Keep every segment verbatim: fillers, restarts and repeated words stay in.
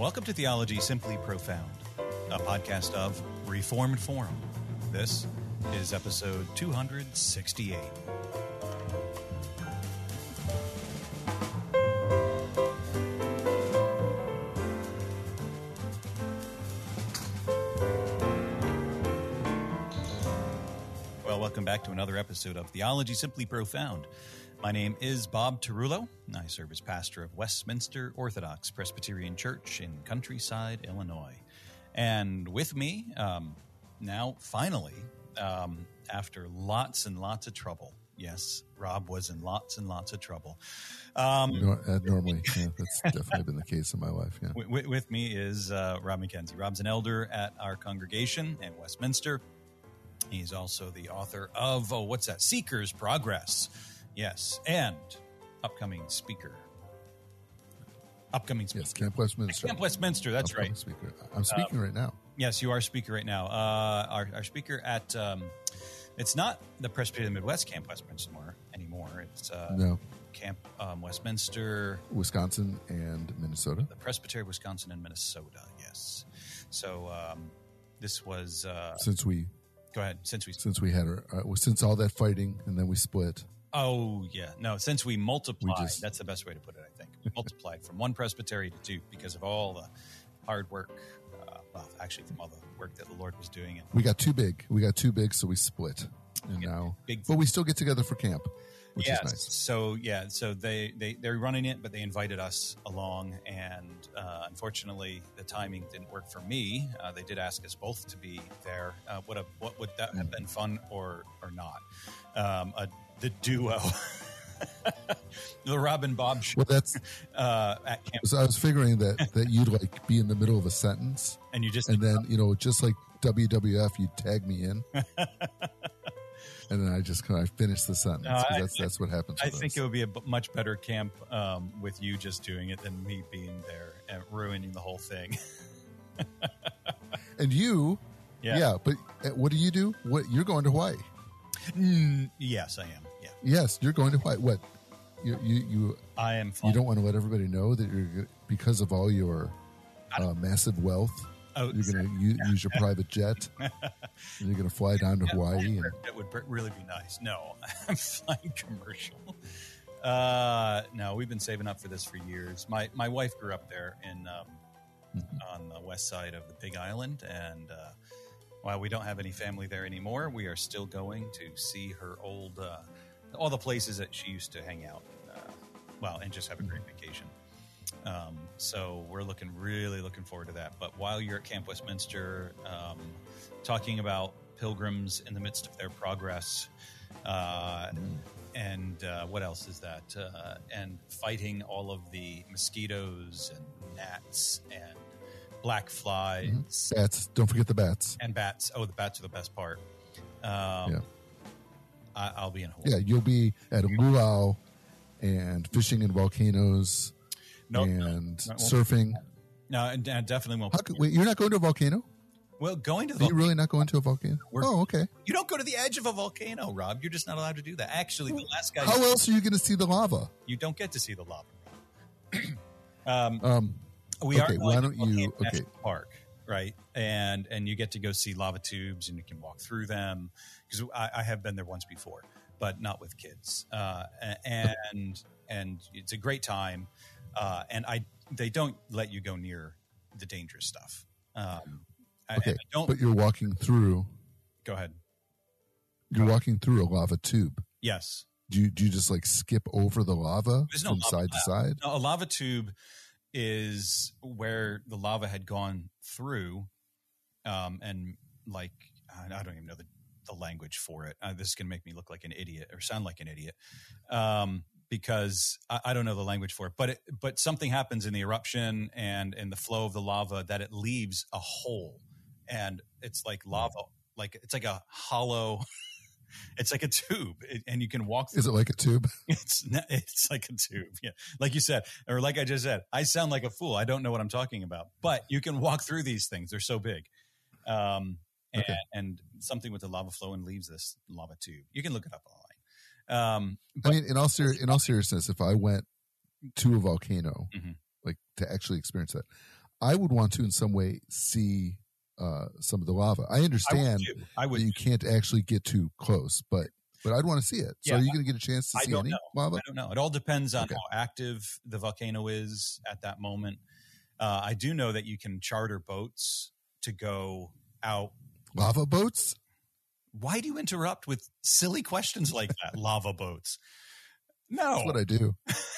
Welcome to Theology Simply Profound, a podcast of Reformed Forum. This is episode two sixty-eight. Well, welcome back to another episode of Theology Simply Profound. My name is Bob Tarullo. I serve as pastor of Westminster Orthodox Presbyterian Church in Countryside, Illinois. And with me, um, now finally, um, after lots and lots of trouble, yes, Rob was in lots and lots of trouble. Um, no, uh, normally, yeah, that's definitely been the case in my life. Yeah. With, with me is uh, Rob McKenzie. Rob's an elder at our congregation in Westminster. He's also the author of, oh, what's that? Seeker's Progress. Yes, and upcoming speaker. Upcoming speaker. Yes, Camp Westminster. Camp Westminster, that's upcoming right. Speaker. I'm speaking um, right now. Yes, you are speaker right now. Uh, our, our speaker at, um, it's not the Presbyterian Midwest Camp Westminster anymore. It's uh, no. Camp um, Westminster. Wisconsin and Minnesota. The Presbyterian Wisconsin and Minnesota, yes. So um, this was... Uh, since we... Go ahead. Since we... Since we had our... Uh, well, since all that fighting and then we split... Oh, yeah. No, since we multiplied, we just, that's the best way to put it, I think. We multiplied from one presbytery to two because of all the hard work, uh, well, actually from all the work that the Lord was doing. And we got too big. We got too big, so we split. And now, big, but we still get together for camp, which yeah, is nice. So, yeah, so they, they, they're running it, but they invited us along. And uh, unfortunately, the timing didn't work for me. Uh, they did ask us both to be there. Uh, what, a, what would that have been fun or, or not? Um, a The duo, the Rob and Bob show. Well, that's uh, at camp. So I was figuring that that you'd like be in the middle of a sentence, and you just and then you know, just like W W F, you'd tag me in, and then I just kind of finish the sentence. No, I, that's that's what happens. I with think us. it would be a b- much better camp um, with you just doing it than me being there and ruining the whole thing. And you, yeah. yeah, but what do you do? What you're going to Hawaii? Mm, yes, I am. Yeah. Yes, you're going to Hawaii. What? You you, you I am. Flying. You don't want to let everybody know that you're because of all your uh, massive wealth. Oh, you're going to use, use your private jet. And you're going to fly down to Hawaii. And, that would really be nice. No, I'm flying commercial. Uh, no, we've been saving up for this for years. My my wife grew up there in um, mm-hmm. on the west side of the Big Island, and uh, while we don't have any family there anymore, we are still going to see her old, uh, all the places that she used to hang out, uh, well, and just have a great vacation. Um, so we're looking, really looking forward to that. But while you're at Camp Westminster, um, talking about pilgrims in the midst of their progress, uh, and uh, what else is that? Uh, and fighting all of the mosquitoes and gnats and black flies. Mm-hmm. Bats. Don't forget the bats. And bats. Oh, the bats are the best part. Um, yeah. I, I'll be in Hawaii. Yeah, you'll be at a luau and fishing in volcanoes nope, and no, surfing. No, and I definitely won't. How could, wait, you're not going to a volcano? Well, going to the Are you really not going to a volcano? We're, oh, okay. You don't go to the edge of a volcano, Rob. You're just not allowed to do that. Actually, the last guy... How else are you going to see the lava? You don't get to see the lava. um... um We okay, are why don't you? Okay, National Park, right? And and you get to go see lava tubes, and you can walk through them because I, I have been there once before, but not with kids. Uh, and and it's a great time. Uh, and I they don't let you go near the dangerous stuff. Um, okay, I, I don't. But you're walking through. Go ahead. You're go walking ahead. through a lava tube. Yes. Do you do you just like skip over the lava There's from no lava side to side? No, a lava tube is where the lava had gone through, um, and like I don't even know the, the language for it. Uh, this is going to make me look like an idiot or sound like an idiot, um, because I, I don't know the language for it. But it, but something happens in the eruption and in the flow of the lava that it leaves a hole, and it's like lava, like it's like a hollow. It's like a tube, it, and you can walk through. Is it like a tube? It's not, it's like a tube, yeah. Like you said, or like I just said, I sound like a fool. I don't know what I'm talking about, but you can walk through these things. They're so big, um, and, okay. and something with the lava flow and leaves this lava tube. You can look it up online. Um, but, I mean, in all ser- in all seriousness, if I went to a volcano, mm-hmm. like to actually experience that, I would want to in some way see uh, some of the lava. I I would understand too. I would. that you can't actually get too close, but but I'd want to see it. So Yeah, are you going to get a chance to I see don't any know. lava? I don't know. It all depends on Okay. how active the volcano is at that moment. Uh, I do know that you can charter boats to go out. Lava boats? Why do you interrupt with silly questions like that? Lava boats. No. That's what I do.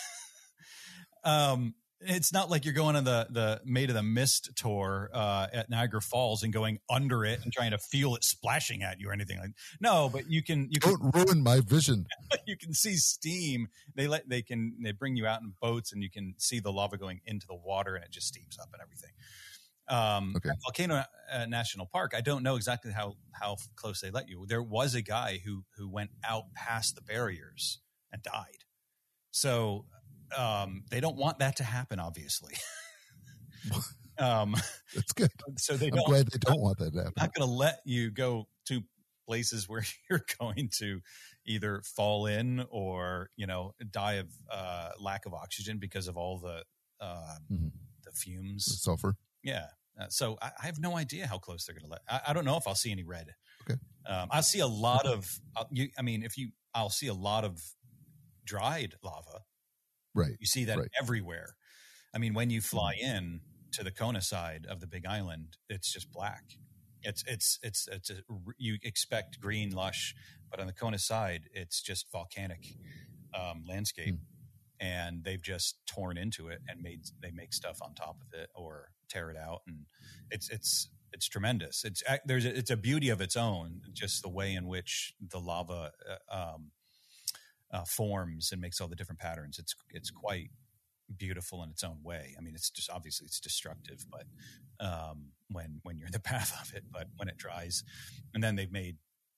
um, it's not like you're going on the, the Made of the Mist tour uh, at Niagara Falls and going under it and trying to feel it splashing at you or anything like that. No, but you can you can Don't ruin my vision. you can see steam. They let they can they bring you out in boats and you can see the lava going into the water and it just steams up and everything. Um, Okay. at Volcano uh, National Park, I don't know exactly how how close they let you. There was a guy who who went out past the barriers and died. So um, they don't want that to happen, obviously. um, That's good. so they I'm don't. glad they don't want that to happen. Not going to let you go to places where you're going to either fall in or you know die of uh, lack of oxygen because of all the uh, Mhm. the fumes. The sulfur. Yeah. Uh, so I, I have no idea how close they're going to let. I, I don't know if I'll see any red. Okay. Um, I'll see a lot of. Uh, you, I mean, if you, I'll see a lot of dried lava. Right. You see that Right. everywhere. I mean, when you fly in to the Kona side of the Big Island, it's just black. It's it's it's it's a, you expect green, lush, but on the Kona side, it's just volcanic um, landscape. Hmm. And they've just torn into it and made they make stuff on top of it or tear it out, and it's it's it's tremendous. It's there's a, it's a beauty of its own, just the way in which the lava uh, um, uh, forms and makes all the different patterns. It's it's quite beautiful in its own way. I mean, it's just obviously it's destructive, but um, when when you're in the path of it, but when it dries, and then they've made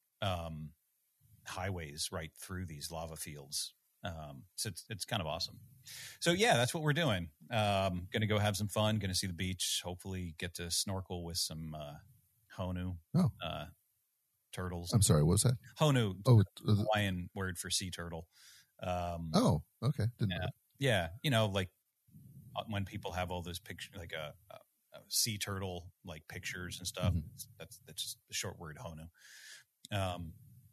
um, highways right through these lava fields. Um, so it's, it's kind of awesome. So yeah, that's what we're doing. Um, going to go have some fun, going to see the beach, hopefully get to snorkel with some, uh, Honu, Oh. uh, turtles. I'm sorry. What was that? Honu, Oh, it- uh, Hawaiian word for sea turtle. Um, oh, okay. Didn't know yeah, that. yeah. You know, like uh, when people have all those pictures, like a, a, a sea turtle, like pictures and stuff, Mhm. that's, that's just the short word Honu. Um,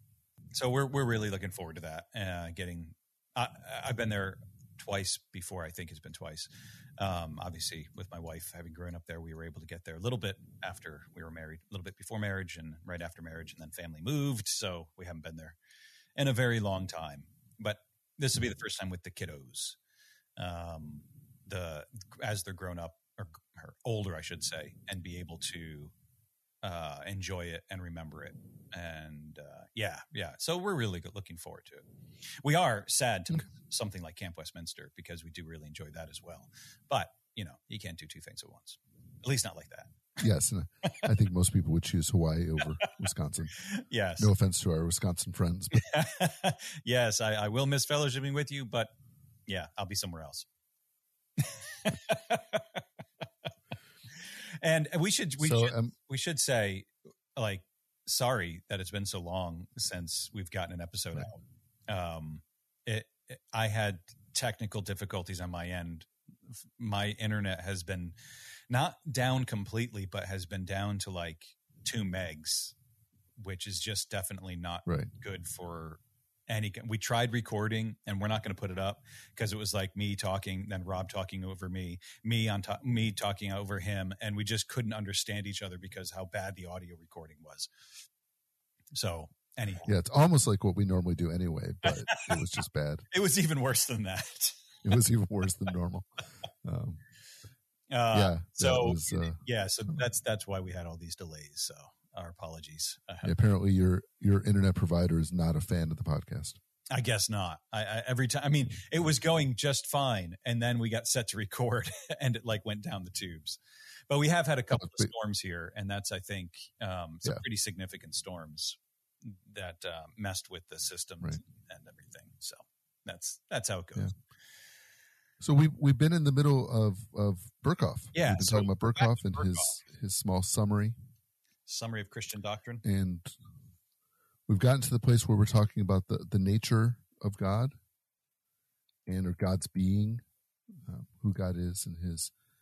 so we're, we're really looking forward to that, uh, getting, I, I've been there twice before. I think it's been twice. Um, obviously, with my wife having grown up there, we were able to get there a little bit after we were married, a little bit before marriage, and right after marriage, and then family moved. So we haven't been there in a very long time. But this will be the first time with the kiddos. Um, the as they're grown up or, or older, I should say, and be able to uh, enjoy it and remember it. And uh, yeah, yeah. So we're really good, looking forward to it. We are sad to miss something like Camp Westminster because we do really enjoy that as well. But, you know, you can't do two things at once, at least not like that. Yes. And I think most people would choose Hawaii over Wisconsin. Yes. No offense to our Wisconsin friends. But yes, I, I will miss fellowshipping with you, but yeah, I'll be somewhere else. And we should, we so, should, um, we should say, like, sorry that it's been so long since we've gotten an episode Right. out. Um, it, it, I had technical difficulties on my end. My internet has been not down completely, but has been down to like two megs, which is just definitely not right. good for any. We tried recording, and we're not going to put it up because it was like me talking, then Rob talking over me, me on top, me talking over him, and we just couldn't understand each other because how bad the audio recording was. So anyhow, Yeah. It's almost like what we normally do anyway, but it was just bad. it was even worse than that. It was even worse than normal. Um, Uh, yeah. so was, uh, yeah, so that's that's why we had all these delays. So our apologies. Uh, yeah, apparently your, your internet provider is not a fan of the podcast. I guess not. I, I every time. I mean, it was going just fine, and then we got set to record, and it like went down the tubes. But we have had a couple Oh, of storms here, and that's I think um, some Yeah. pretty significant storms that uh, messed with the systems Right. and everything. So that's that's how it goes. Yeah. So we've we've been in the middle of of Berkhoff. Yeah, we've been so talking about back Berkhoff to and his his small summary, Summary of Christian doctrine. and we've gotten to the place where we're talking about the the nature of God and or God's being, uh, who God is, and his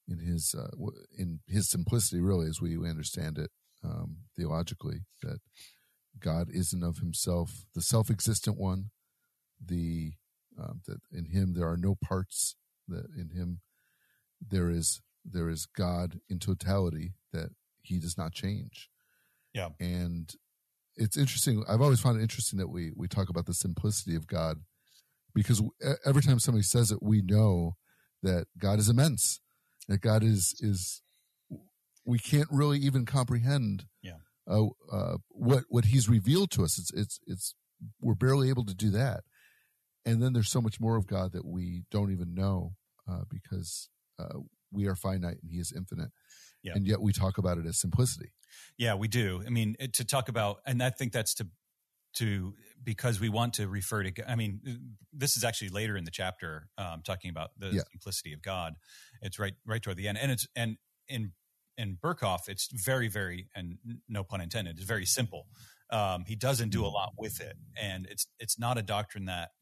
in his uh, in his simplicity, really, as we understand it um, theologically, that God isn't of himself the self-existent one. The um, that in him there are no parts. That in him there is there is God in totality. That he does not change. Yeah, and it's interesting. I've always found it interesting that we we talk about the simplicity of God, because every time somebody says it, we know that God is immense. That God is is we can't really even comprehend. Yeah. Uh, uh, what what He's revealed to us. It's it's it's we're barely able to do that. And then there's so much more of God that we don't even know uh, because uh, we are finite and He is infinite. Yeah. And yet we talk about it as simplicity. Yeah, we do. I mean, to talk about, and I think that's to to because we want to refer to. I mean, this is actually later in the chapter, um, talking about the yeah. simplicity of God. It's right right toward the end, and it's and in in Berkhof, it's very very and no pun intended. It's very simple. Um, he doesn't do a lot with it, and it's it's not a doctrine that,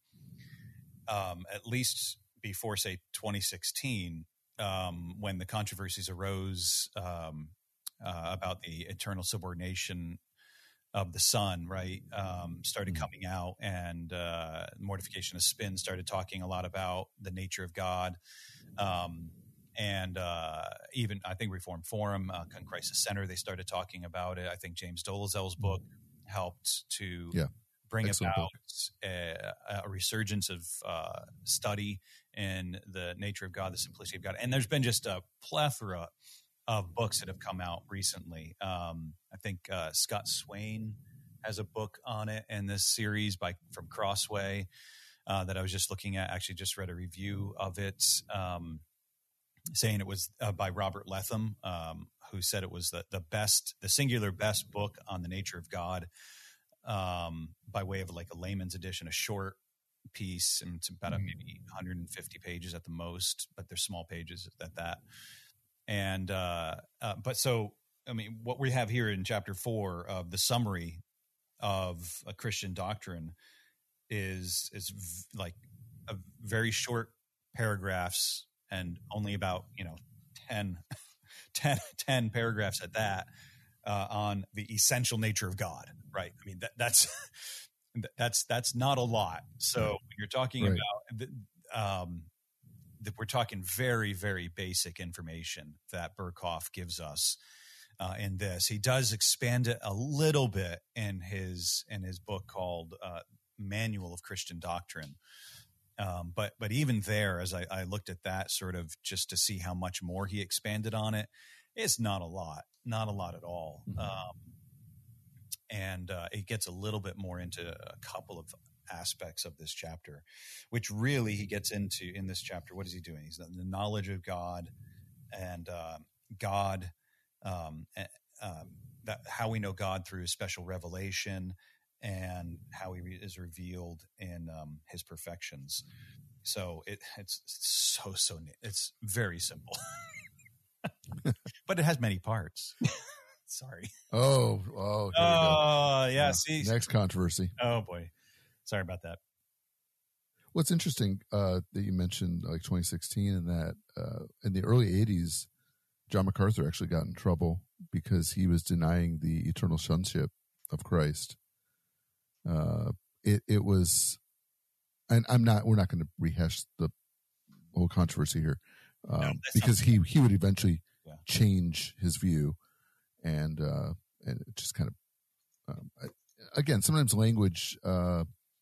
um, at least before say twenty sixteen, um, when the controversies arose um, uh, about the eternal subordination of the Son, right, um, started coming out, and uh, Mortification of Spin started talking a lot about the nature of God, um, and uh, even I think Reformed Forum, uh, Crisis Center, they started talking about it. I think James Dolezal's book helped to yeah. bring Excellent about a, a resurgence of uh, study in the nature of God, the simplicity of God, and there's been just a plethora of books that have come out recently. Um, I think uh, Scott Swain has a book on it in this series by from Crossway uh, that I was just looking at. Actually, just read a review of it, um, saying it was uh, by Robert Letham, um, who said it was the, the best, the singular best book on the nature of God, um, by way of like a layman's edition, a short piece, and it's about a, maybe one hundred fifty pages at the most, but they're small pages at that. And, uh, uh, but so, I mean, what we have here in chapter four of the summary of a Christian doctrine is, is v- like a very short paragraphs and only about, you know, ten, ten, ten paragraphs at that, uh, on the essential nature of God. Right. I mean, that, that's, that's, that's not a lot. So when you're talking right. about, um, that we're talking very, very basic information that Berkhof gives us uh, in this. He does expand it a little bit in his in his book called uh, Manual of Christian Doctrine. Um, but but even there, as I, I looked at that sort of just to see how much more he expanded on it, it's not a lot, not a lot at all. Mm-hmm. Um, and uh, it gets a little bit more into a couple of aspects of this chapter, which really he gets into in this chapter. What is he doing? He's the knowledge of God and uh, God, um, um, that how we know God through special revelation and how he re- is revealed in um, his perfections. So it, it's so, so, it's very simple, but it has many parts. Sorry. Oh, oh, here oh, we go. yeah. Uh, See, next controversy. Oh boy. Sorry about that. What's interesting uh, that you mentioned like twenty sixteen and that uh, in the early eighties, John MacArthur actually got in trouble because he was denying the eternal sonship of Christ. Uh, it it was, and I'm not. We're not going to rehash the whole controversy here um, no, because he he would eventually yeah. change his view, and uh, and it just kind of um, I, again sometimes language. Uh,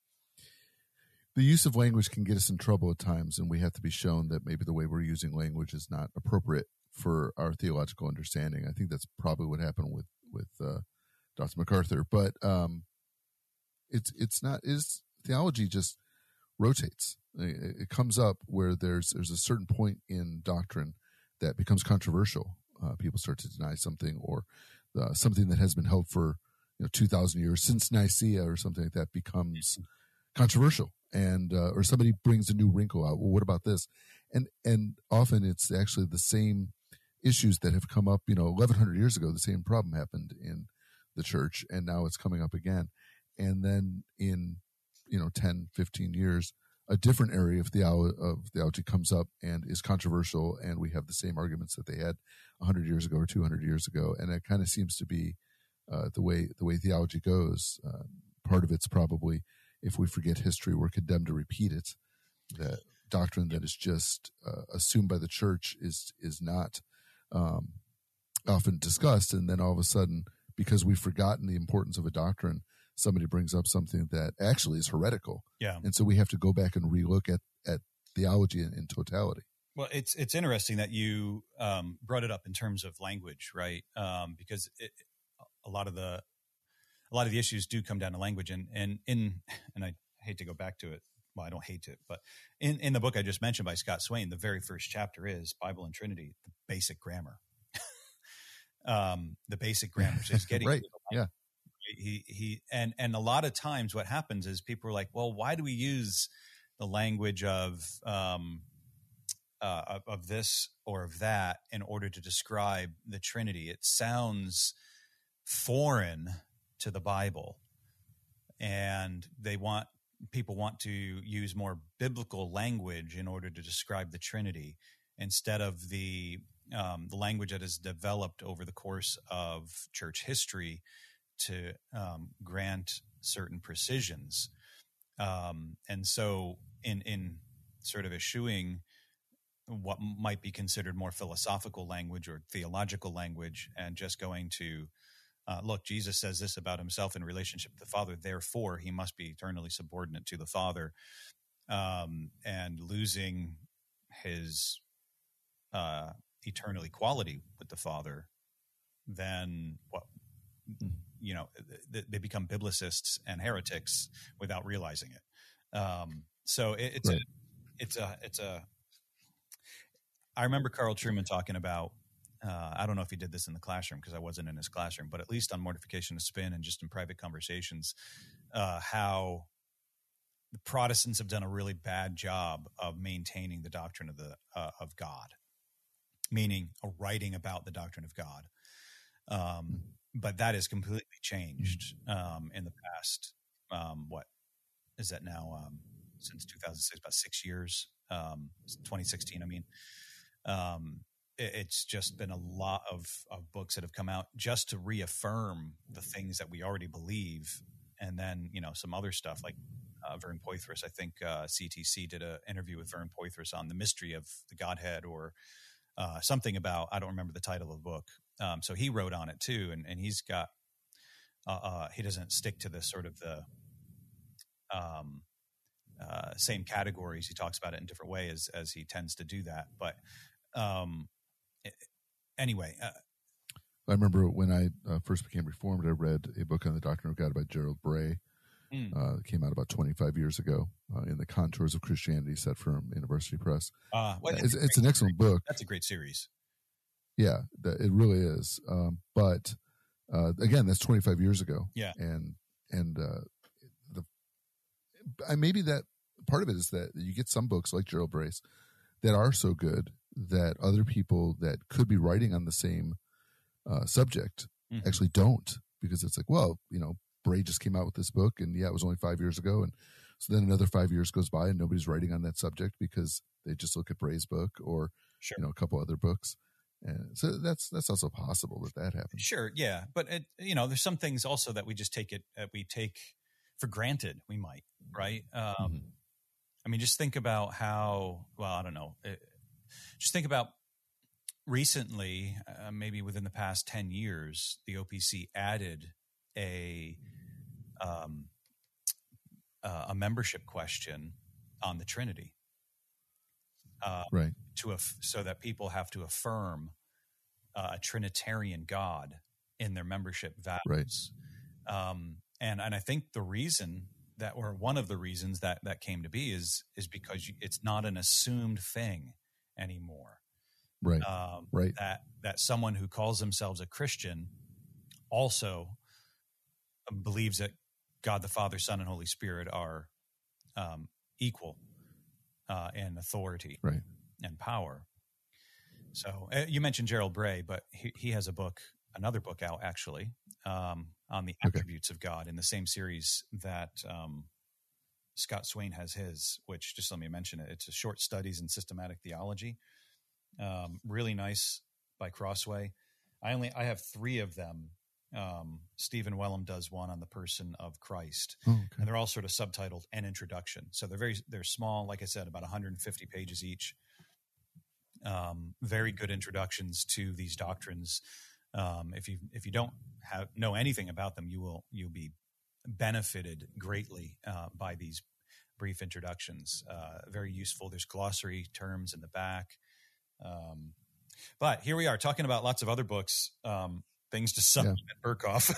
The use of language can get us in trouble at times, and we have to be shown that maybe the way we're using language is not appropriate for our theological understanding. I think that's probably what happened with with uh, Doctor MacArthur. But um, it's it's not is theology just rotates. It, it comes up where there's there's a certain point in doctrine that becomes controversial. Uh, people start to deny something, or uh, something that has been held for you know two thousand years since Nicaea or something like that becomes controversial. And uh, or somebody brings a new wrinkle out. Well, what about this? And and often it's actually the same issues that have come up. You know, eleven hundred years ago, the same problem happened in the church, and now it's coming up again. And then in you know ten, fifteen years, a different area of, theolo- of theology comes up and is controversial, and we have the same arguments that they had one hundred years ago or two hundred years ago. And it kind of seems to be uh, the way the way theology goes. Uh, part of it's probably, if we forget history, we're condemned to repeat it. That doctrine that is just uh, assumed by the church is is not um, often discussed, and then all of a sudden, because we've forgotten the importance of a doctrine, somebody brings up something that actually is heretical. Yeah. And so we have to go back and relook at, at theology in, in totality. Well, it's it's interesting that you um, brought it up in terms of language, right? Um, because it, a lot of the a lot of the issues do come down to language, and and in and I hate to go back to it. Well, I don't hate it, but in, in the book I just mentioned by Scott Swain, the very first chapter is Bible and Trinity, the basic grammar. um, the basic grammar is getting right. Yeah. He he and and a lot of times what happens is people are like, well, why do we use the language of um uh, of, of this or of that in order to describe the Trinity? It sounds foreign to the Bible, and they want people want to use more biblical language in order to describe the Trinity instead of the um, the language that is developed over the course of church history to um, grant certain precisions. Um, and so in, in sort of eschewing what might be considered more philosophical language or theological language and just going to, uh, look, Jesus says this about himself in relationship to the Father, therefore he must be eternally subordinate to the Father, um, and losing his uh, eternal equality with the Father, then what? You know, they become biblicists and heretics without realizing it. Um, so it, it's right. a, it's a, it's a. I remember Carl Trueman talking about. Uh, I don't know if he did this in the classroom because I wasn't in his classroom, but at least on Mortification of Spin and just in private conversations, uh, how the Protestants have done a really bad job of maintaining the doctrine of the uh, of God, meaning a writing about the doctrine of God. Um, But that has completely changed um, in the past. Um, what is that now? Um, since two thousand six, about six years, um, twenty sixteen. I mean, um, it, it's just been a lot of, of books that have come out just to reaffirm the things that we already believe. And then, you know, some other stuff like uh, Vern Poythress. I think uh, C T C did an interview with Vern Poythress on the mystery of the Godhead or uh, something about, I don't remember the title of the book. Um, so he wrote on it too, and, and he's got uh, uh, he doesn't stick to this sort of the um, uh, same categories. He talks about it in different ways as, as he tends to do that. But um, anyway, uh, I remember when I uh, first became Reformed, I read a book on the Doctrine of God by Gerald Bray. Mm. Uh, it came out about twenty-five years ago uh, in the Contours of Christianity, set from University Press. Uh, well, it's, it's an excellent book. That's a great series. Yeah, it really is. Um, but uh, again, that's twenty-five years ago. Yeah, and and uh, the I, maybe that part of it is that you get some books like Gerald Bray's that are so good that other people that could be writing on the same uh, subject mm-hmm. actually don't, because it's like, well, you know, Bray just came out with this book, and yeah, it was only five years ago, and so then another five years goes by, and nobody's writing on that subject because they just look at Bray's book or sure. you know a couple other books. And so that's that's also possible that that happens. Sure, yeah, but it, you know, there's some things also that we just take it uh, we take for granted. We might, right? Um, mm-hmm. I mean, just think about how. Well, I don't know. It, just think about recently, uh, maybe within the past ten years, the O P C added a um, uh, a membership question on the Trinity. Uh, right. To af- so that people have to affirm uh, a Trinitarian God in their membership vows. Right. Um, and and I think the reason that, or one of the reasons that that came to be, is is because you, it's not an assumed thing anymore. Right. Um, right. That that someone who calls themselves a Christian also believes that God the Father, Son, and Holy Spirit are um, equal uh, in authority. Right. And power. So uh, you mentioned Gerald Bray, but he, he has a book, another book out actually, um, on the attributes okay. of God in the same series that um, Scott Swain has his, which just let me mention it. It's a Short Studies in Systematic Theology. Um, really nice by Crossway. I only I have three of them. Um, Stephen Wellum does one on the person of Christ, oh, okay. and they're all sort of subtitled "An Introduction." So they're very they're small, like I said, about one hundred fifty pages each. Um, very good introductions to these doctrines. Um, if you if you don't have know anything about them, you will you'll be benefited greatly uh, by these brief introductions. Uh, very useful. There's glossary terms in the back. Um, but here we are talking about lots of other books, um, things to supplement yeah. Berkhof.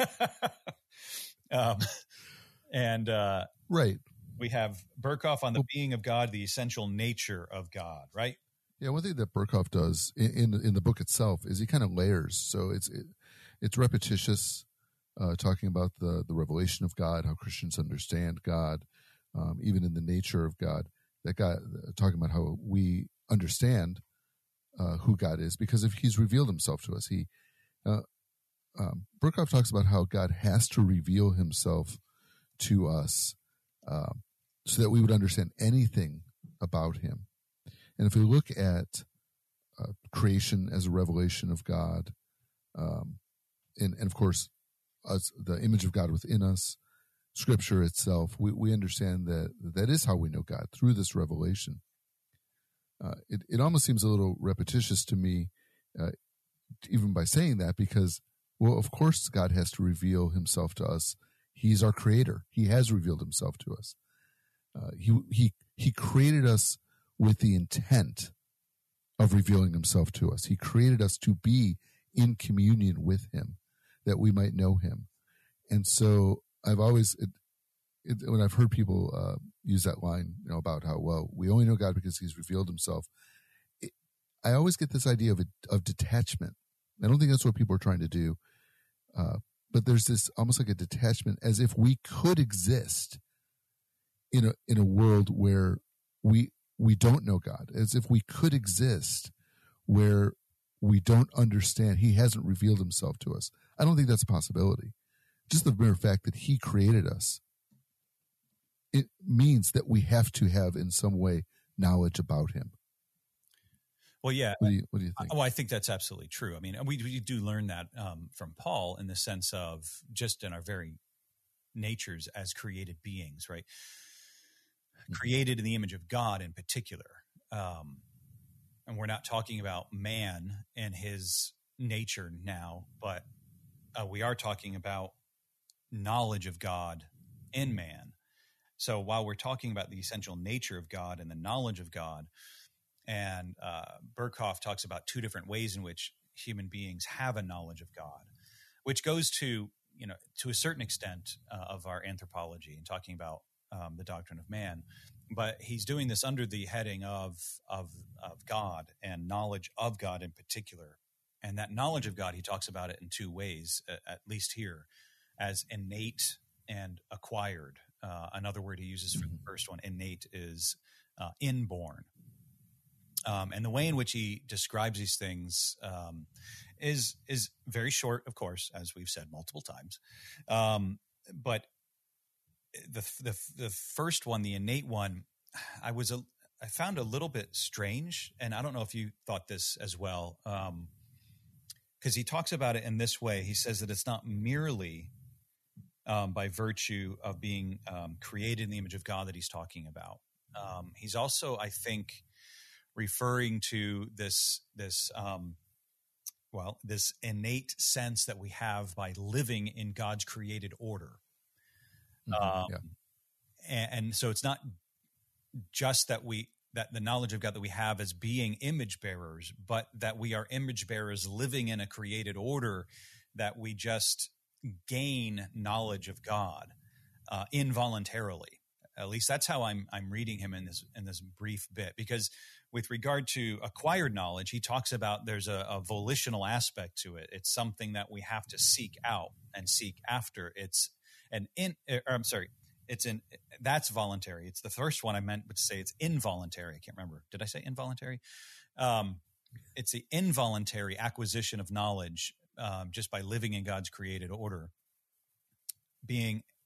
um, and uh, right, we have Berkhof on the well, being of God, the essential nature of God. Right. Yeah, one thing that Berkhof does in in, in the book itself is he kind of layers. So it's it, it's repetitious, uh, talking about the the revelation of God, how Christians understand God, um, even in the nature of God. That God uh, talking about how we understand uh, who God is because if He's revealed Himself to us. He uh, um, Berkhof talks about how God has to reveal Himself to us uh, so that we would understand anything about Him. And if we look at uh, creation as a revelation of God, um, and, and of course, us, the image of God within us, Scripture itself, we, we understand that that is how we know God, through this revelation. Uh, it, it almost seems a little repetitious to me, uh, even by saying that, because, well, of course God has to reveal Himself to us. He's our Creator. He has revealed Himself to us. Uh, he, he, he created us with the intent of revealing Himself to us. He created us to be in communion with Him, that we might know Him. And so I've always, it, it, when I've heard people uh, use that line, you know, about how, well, we only know God because He's revealed Himself, it, I always get this idea of, a, of detachment. I don't think that's what people are trying to do. Uh, but there's this almost like a detachment, as if we could exist in a, in a world where we, we don't know God, as if we could exist where we don't understand. He hasn't revealed Himself to us. I don't think that's a possibility. Just the mere fact that He created us, it means that we have to have in some way knowledge about Him. Well, yeah. What do you, what do you think? Well, I think that's absolutely true. I mean, we, we do learn that um, from Paul in the sense of just in our very natures as created beings, right? Created in the image of God in particular. Um, and we're not talking about man and his nature now, but uh, we are talking about knowledge of God in man. So while we're talking about the essential nature of God and the knowledge of God, and uh, Berkhof talks about two different ways in which human beings have a knowledge of God, which goes to, you know, to a certain extent uh, of our anthropology and talking about Um, the doctrine of man, but he's doing this under the heading of, of of God and knowledge of God in particular. And that knowledge of God, he talks about it in two ways, uh, at least here, as innate and acquired. Uh, another word he uses for the first one, innate, is uh, inborn. Um, and the way in which he describes these things um, is is very short, of course, as we've said multiple times, um, but The, the the first one, the innate one, I was a I found a little bit strange, and I don't know if you thought this as well, because um, he talks about it in this way. He says that it's not merely um, by virtue of being um, created in the image of God that he's talking about. Um, he's also, I think, referring to this this um, well this innate sense that we have by living in God's created order. Mm-hmm, um, yeah. and, and so it's not just that we that the knowledge of God that we have as being image bearers, but that we are image bearers living in a created order, that we just gain knowledge of God uh, involuntarily. At least that's how I'm I'm reading him in this in this brief bit. Because with regard to acquired knowledge, he talks about there's a, a volitional aspect to it. It's something that we have to seek out and seek after. It's an in. Or I'm sorry. It's in that's voluntary. It's the first one I meant to say it's involuntary. I can't remember. Did I say involuntary? Um, it's the involuntary acquisition of knowledge um, just by living in God's created order, being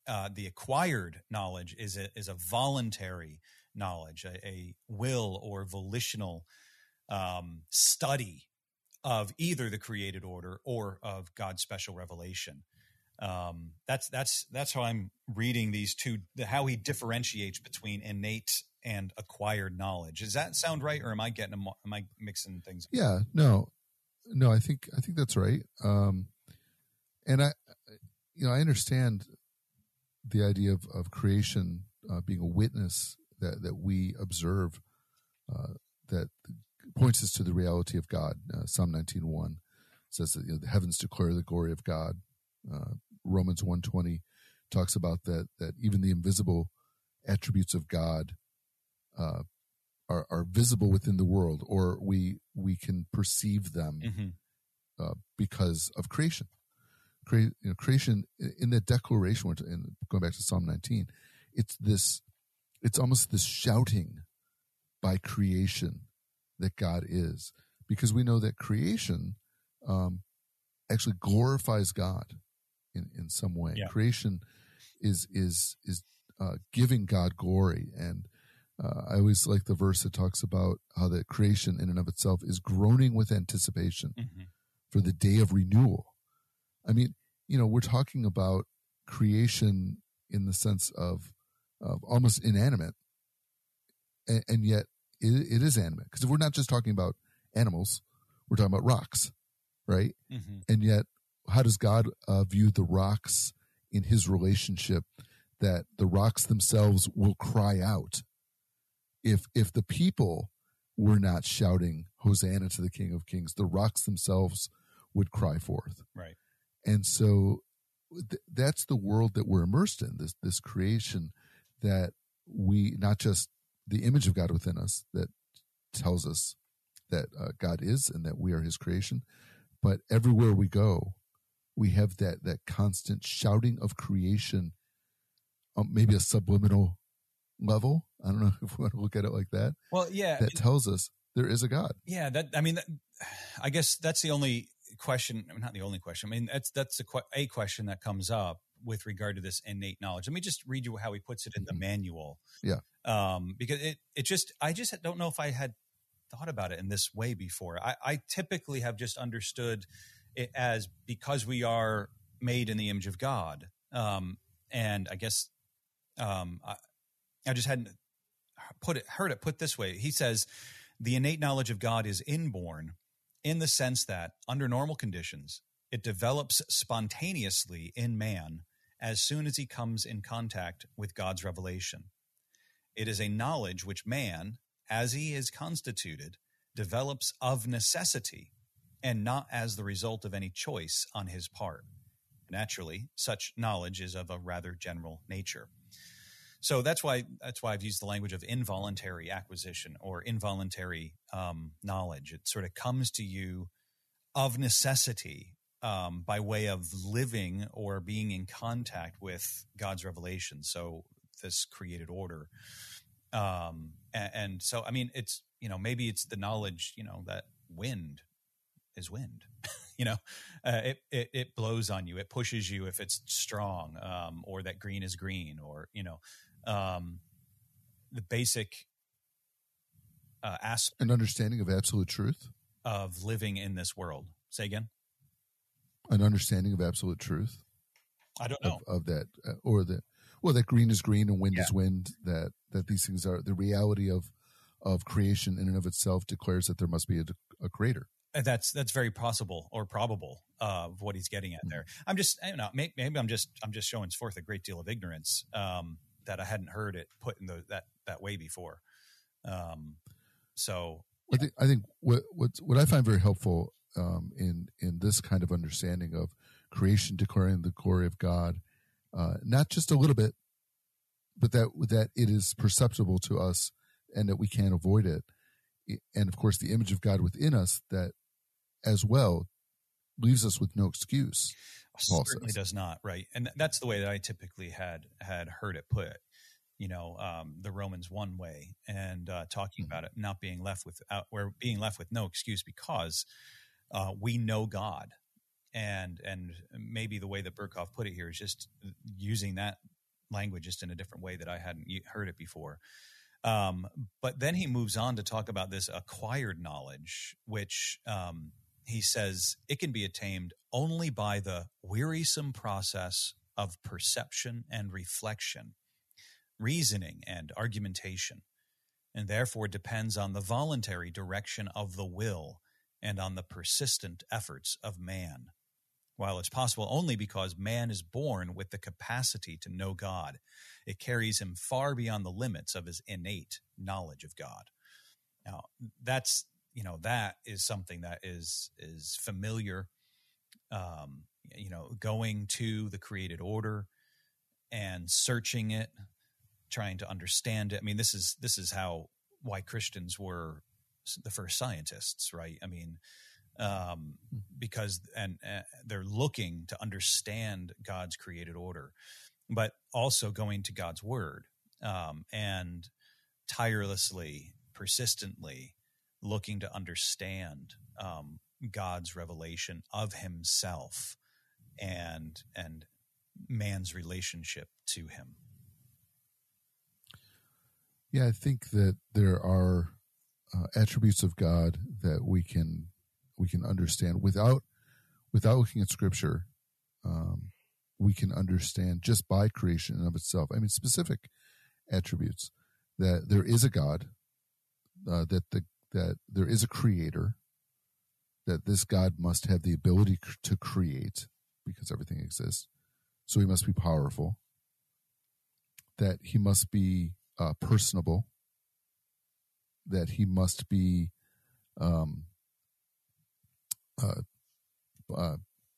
uh, the acquired knowledge is a, is a voluntary knowledge, a, a will or volitional um, study of either the created order or of God's special revelation. Um, that's that's that's how I'm reading these two. How he differentiates between innate and acquired knowledge. Does that sound right, or am I getting am I mixing things up? Yeah, no, no. I think I think that's right. Um, and I, you know, I understand the idea of of creation uh, being a witness that that we observe uh, that points us to the reality of God. Uh, Psalm nineteen one says that, you know, the heavens declare the glory of God. Uh, Romans one twenty talks about that that even the invisible attributes of God uh, are are visible within the world, or we we can perceive them mm-hmm. uh, because of creation. Cre- you know, creation in the declaration, in, going back to Psalm nineteen, it's this, it's almost this shouting by creation that God is, because we know that creation um, actually glorifies God in, in some way. Yeah. Creation is is is uh, giving God glory, and uh, I always like the verse that talks about how that creation in and of itself is groaning with anticipation mm-hmm. for the day of renewal. I mean, you know, we're talking about creation in the sense of, of almost inanimate, and, and yet it, it is animate. Because if we're not just talking about animals, we're talking about rocks, right? Mm-hmm. And yet, how does God uh, view the rocks in his relationship, that the rocks themselves will cry out? If if the people were not shouting, Hosanna to the King of Kings, the rocks themselves would cry forth. Right. And so th- that's the world that we're immersed in, this this creation that we, not just the image of God within us that tells us that uh, God is and that we are his creation, but everywhere we go, we have that that constant shouting of creation, um, maybe a subliminal level. I don't know if we want to look at it like that. Well, yeah. That tells us there is a God. Yeah, that I mean, that, I guess that's the only question, not the only question. I mean, that's that's a, a question that comes up with regard to this innate knowledge. Let me just read you how he puts it in the manual. Yeah. Um, because it, it just, I just don't know if I had thought about it in this way before. I, I typically have just understood it as because we are made in the image of God. Um, and I guess um, I, I just hadn't put it, heard it put this way. He says, the innate knowledge of God is inborn in the sense that under normal conditions, it develops spontaneously in man as soon as he comes in contact with God's revelation. It is a knowledge which man, as he is constituted, develops of necessity and not as the result of any choice on his part. Naturally, such knowledge is of a rather general nature. So that's why that's why I've used the language of involuntary acquisition or involuntary um, knowledge. It sort of comes to you of necessity um, by way of living or being in contact with God's revelation. So this created order. Um, and, and so, I mean, it's, you know, maybe it's the knowledge, you know, that wind is wind, you know, uh, it, it, it blows on you. It pushes you if it's strong, um, or that green is green, or, you know, um, the basic uh, aspect. An understanding of absolute truth. Of living in this world. Say again? An understanding of absolute truth. I don't know. Of, of that, uh, or that, well, that green is green and wind yeah. is wind, that, that these things are, the reality of, of creation in and of itself declares that there must be a, a creator. That's, that's very possible or probable uh, of what he's getting at mm-hmm. there. I'm just, I don't know, maybe, maybe I'm just, I'm just showing forth a great deal of ignorance um, that I hadn't heard it put in the, that, that way before. Um, so yeah. I think, I think what, what, what I find very helpful um, in, in this kind of understanding of creation declaring the glory of God, Uh, not just a little bit, but that that it is perceptible to us and that we can't avoid it. And, of course, the image of God within us that as well leaves us with no excuse. Paul certainly says. Does not, right? And that's the way that I typically had had heard it put, you know, um, the Romans one way, and uh, talking mm-hmm. about it not being left with, uh, we're being left with no excuse because uh, we know God. And and maybe the way that Berkhoff put it here is just using that language, just in a different way that I hadn't heard it before. Um, but then he moves on to talk about this acquired knowledge, which um, he says it can be attained only by the wearisome process of perception and reflection, reasoning and argumentation, and therefore depends on the voluntary direction of the will and on the persistent efforts of man. While it's possible only because man is born with the capacity to know God, it carries him far beyond the limits of his innate knowledge of God. Now, that's, you know, that is something that is is familiar, um, you know, going to the created order and searching it, trying to understand it. I mean, this is this is how why Christians were the first scientists, right? I mean, um, because and uh, they're looking to understand God's created order, but also going to God's word um, and tirelessly, persistently looking to understand um, God's revelation of himself and and man's relationship to him. Yeah, I think that there are uh, attributes of God that we can we can understand without without looking at Scripture. Um, we can understand just by creation in of itself. I mean, specific attributes that there is a God, uh, that the that there is a Creator, that this God must have the ability cr- to create because everything exists. So he must be powerful. That he must be uh, personable. That he must be um, uh, uh,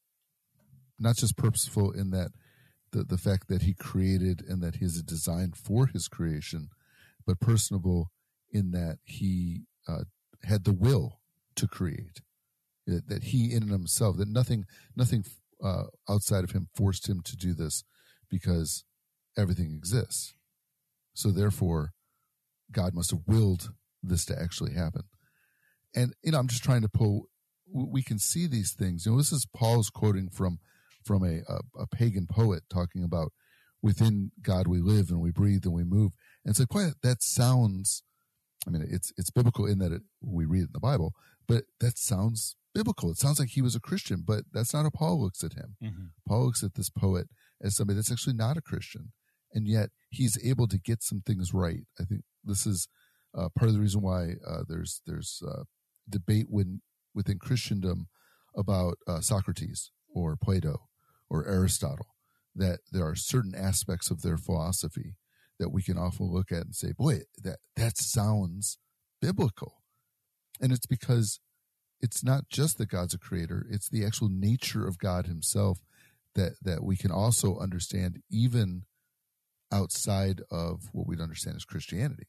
not just purposeful in that the, the fact that he created and that he is designed for his creation, but personable in that he uh, had the will to create, that, that he in and of himself, that nothing, nothing uh, outside of him forced him to do this because everything exists. So therefore, God must have willed this to actually happen. And, you know, I'm just trying to pull, we can see these things. You know, this is Paul's quoting from from a, a, a pagan poet talking about within God we live and we breathe and we move. And it's like, boy, that sounds, I mean, it's it's biblical in that it, we read it in the Bible, but that sounds biblical. It sounds like he was a Christian, but that's not how Paul looks at him. Mm-hmm. Paul looks at this poet as somebody that's actually not a Christian, and yet he's able to get some things right. I think this is uh, part of the reason why uh, there's there's uh, debate when, within Christendom about uh, Socrates or Plato or Aristotle, that there are certain aspects of their philosophy that we can often look at and say, boy, that, that sounds biblical. And it's because it's not just that God's a creator, it's the actual nature of God himself that, that we can also understand even outside of what we'd understand as Christianity.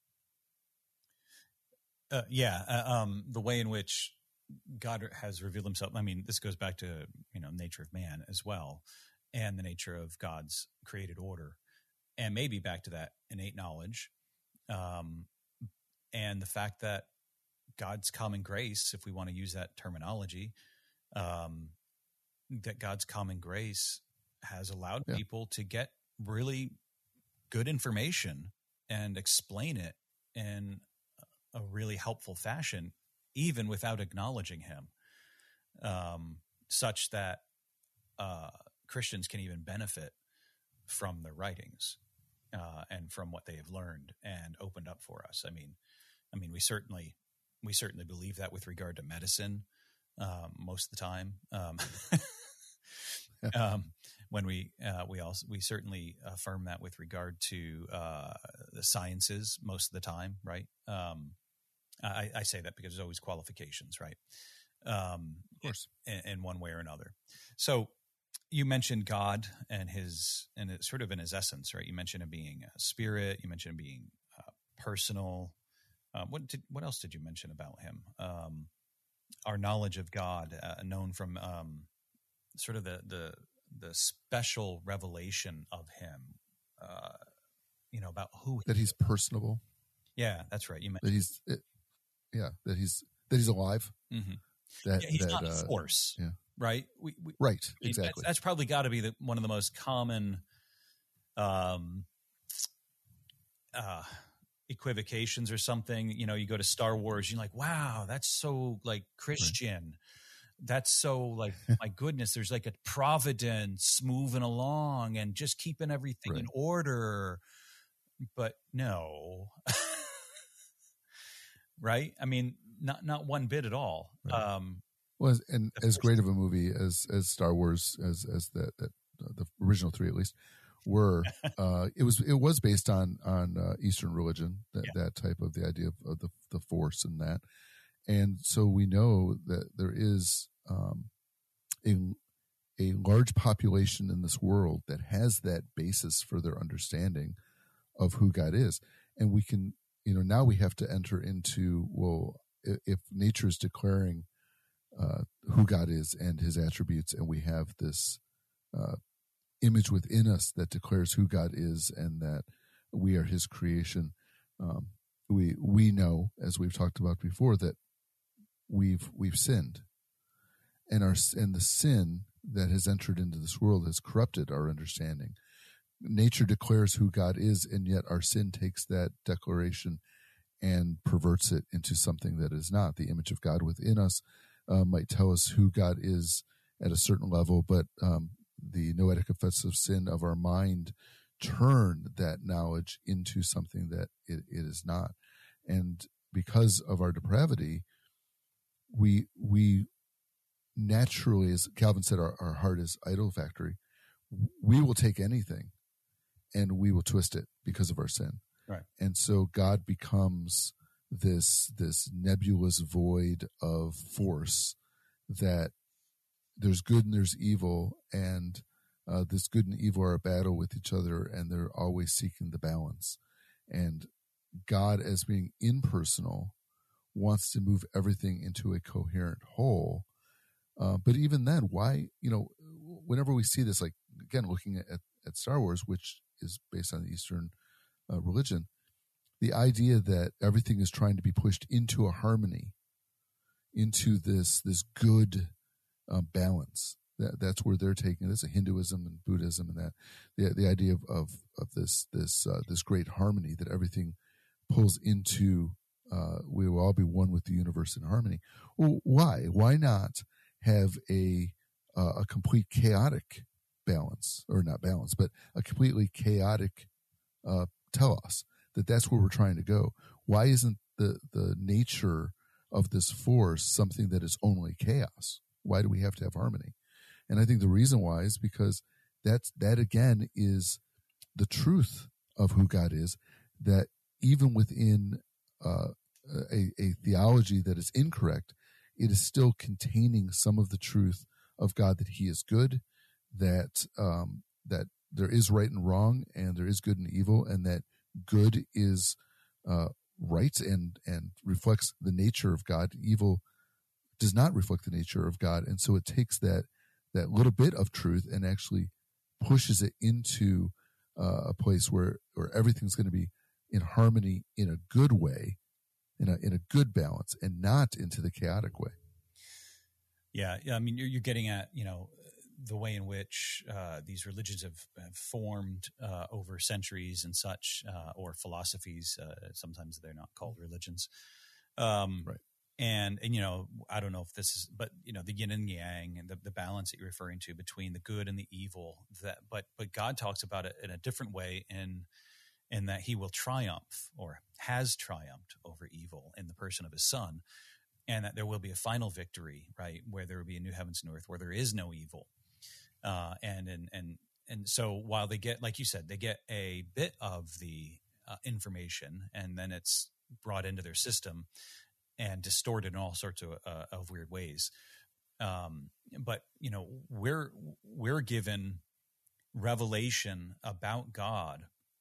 Uh, yeah, uh, um, the way in which God has revealed himself. I mean, this goes back to, you know, nature of man as well, and the nature of God's created order, and maybe back to that innate knowledge, um, and the fact that God's common grace, if we want to use that terminology, um, that God's common grace has allowed yeah. people to get really good information and explain it in a really helpful fashion, even without acknowledging him, um, such that uh, Christians can even benefit from the writings uh, and from what they have learned and opened up for us. I mean, I mean, we certainly we certainly believe that with regard to medicine um, most of the time. Um, um, when we uh, we also we certainly affirm that with regard to uh, the sciences most of the time, right? Um, I, I say that because there's always qualifications, right? Um, of course, in, in one way or another. So you mentioned God and his, and it's sort of in his essence, right? You mentioned him being a spirit. You mentioned him being uh, personal. Uh, what did, what else did you mention about him? Um, our knowledge of God, uh, known from um, sort of the, the the special revelation of him. Uh, you know, about who that he's personable. Yeah, that's right. You mentioned that he's. It, Yeah, that he's that he's alive. Mm-hmm. That yeah, he's that, not a uh, force, yeah. right? We, we, right, I mean, exactly. That's, that's probably got to be the, one of the most common um, uh, equivocations or something. You know, you go to Star Wars, you're like, wow, that's so like Christian. Right. That's so like, my goodness, there's like a providence moving along and just keeping everything right. in order. But no, right? I mean, not not one bit at all. Right. Um, well, and as great of a movie as as Star Wars, as as that that uh, the original three at least were, uh, it was it was based on on uh, Eastern religion, that yeah. that type of the idea of, of the the Force and that. And so we know that there is um, a, a large population in this world that has that basis for their understanding of who God is. And we can, you know, now we have to enter into, well, if nature is declaring uh, who God is and his attributes, and we have this uh, image within us that declares who God is and that we are his creation, um, we we know, as we've talked about before, that we've we've sinned, and our and the sin that has entered into this world has corrupted our understanding. Nature declares who God is, and yet our sin takes that declaration and perverts it into something that is not. The image of God within us uh, might tell us who God is at a certain level, but um, the noetic effects of sin of our mind turn that knowledge into something that it, it is not. And because of our depravity, we we naturally, as Calvin said, our, our heart is idol factory. We will take anything and we will twist it because of our sin. Right. And so God becomes this this nebulous void of force that there's good and there's evil, and uh, this good and evil are at battle with each other, and they're always seeking the balance. And God, as being impersonal, wants to move everything into a coherent whole. Uh, but even then, why, you know, whenever we see this, like, again, looking at, at Star Wars, which is based on the Eastern uh, religion, the idea that everything is trying to be pushed into a harmony, into this this good uh, balance. That that's where they're taking this, Hinduism and Buddhism, and that the the idea of of, of this this uh, this great harmony, that everything pulls into. Uh, we will all be one with the universe in harmony. Well, why? Why not have a uh, a complete chaotic balance, or not balance, but a completely chaotic uh, telos, that that's where we're trying to go? Why isn't the, the nature of this force something that is only chaos? Why do we have to have harmony? And I think the reason why is because that's, that again is the truth of who God is, that even within uh, a, a theology that is incorrect, it is still containing some of the truth of God, that he is good, that um, that there is right and wrong, and there is good and evil, and that good is uh, right and and reflects the nature of God. Evil does not reflect the nature of God, and so it takes that that little bit of truth and actually pushes it into uh, a place where where everything's going to be in harmony in a good way, in a in a good balance, and not into the chaotic way. Yeah, yeah. I mean, you're, you're getting at, you know, the way in which uh, these religions have, have formed uh, over centuries and such, uh, or philosophies. Uh, sometimes they're not called religions. Um, right. And, and, you know, I don't know if this is, but, you know, the yin and yang and the, the balance that you're referring to between the good and the evil, that, but, but God talks about it in a different way, in, in that he will triumph, or has triumphed over evil in the person of his son. And that there will be a final victory, right, where there will be a new heavens and earth, where there is no evil. Uh, and, and, and, and so while they get, like you said, they get a bit of the uh, information, and then it's brought into their system and distorted in all sorts of, uh, of weird ways. Um, but, you know, we're, we're given revelation about God.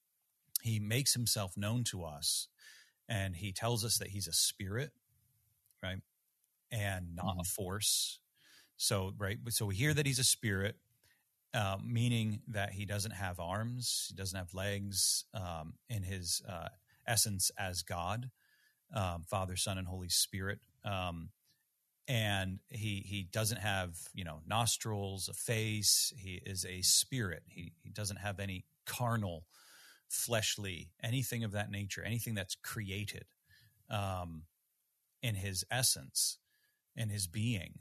He makes himself known to us, and he tells us that he's a spirit, right, and not mm-hmm. a force. So, right, so we hear that he's a spirit, uh, meaning that he doesn't have arms, he doesn't have legs, um, in his uh, essence as God, um, Father, Son, and Holy Spirit, um, and he he doesn't have, you know, nostrils, a face. He is a spirit. He he doesn't have any carnal, fleshly, anything of that nature, anything that's created um, in his essence, in his being.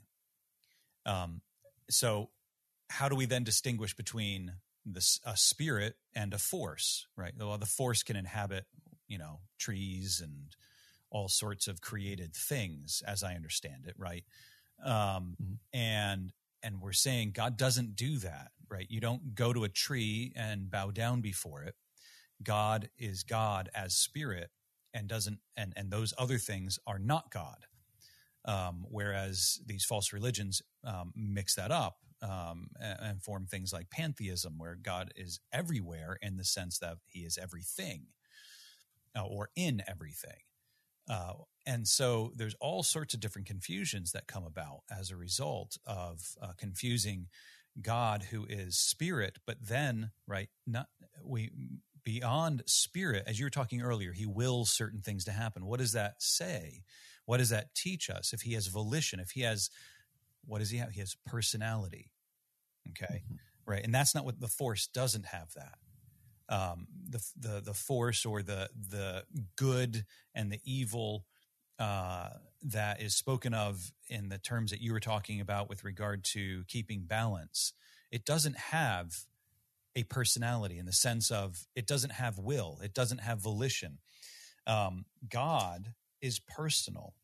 Um, so how do we then distinguish between this, a spirit and a force, right? Well, the force can inhabit, you know, trees and all sorts of created things, as I understand it, right? Um, mm-hmm. And and we're saying God doesn't do that, right? You don't go to a tree and bow down before it. God is God as spirit, and doesn't and and those other things are not God. Um, whereas these false religions um, mix that up um, and, and form things like pantheism, where God is everywhere in the sense that he is everything uh, or in everything. Uh, and so there's all sorts of different confusions that come about as a result of uh, confusing God, who is spirit, but then, right, not we beyond spirit, as you were talking earlier, he wills certain things to happen. What does that say? What does that teach us? If he has volition, if he has, what does he have? He has personality. Okay. Mm-hmm. Right. And that's not what the force doesn't have that. Um, the, the, the force or the, the good and the evil, uh, that is spoken of in the terms that you were talking about with regard to keeping balance, it doesn't have a personality in the sense of it doesn't have will. It doesn't have volition. Um, God is personal.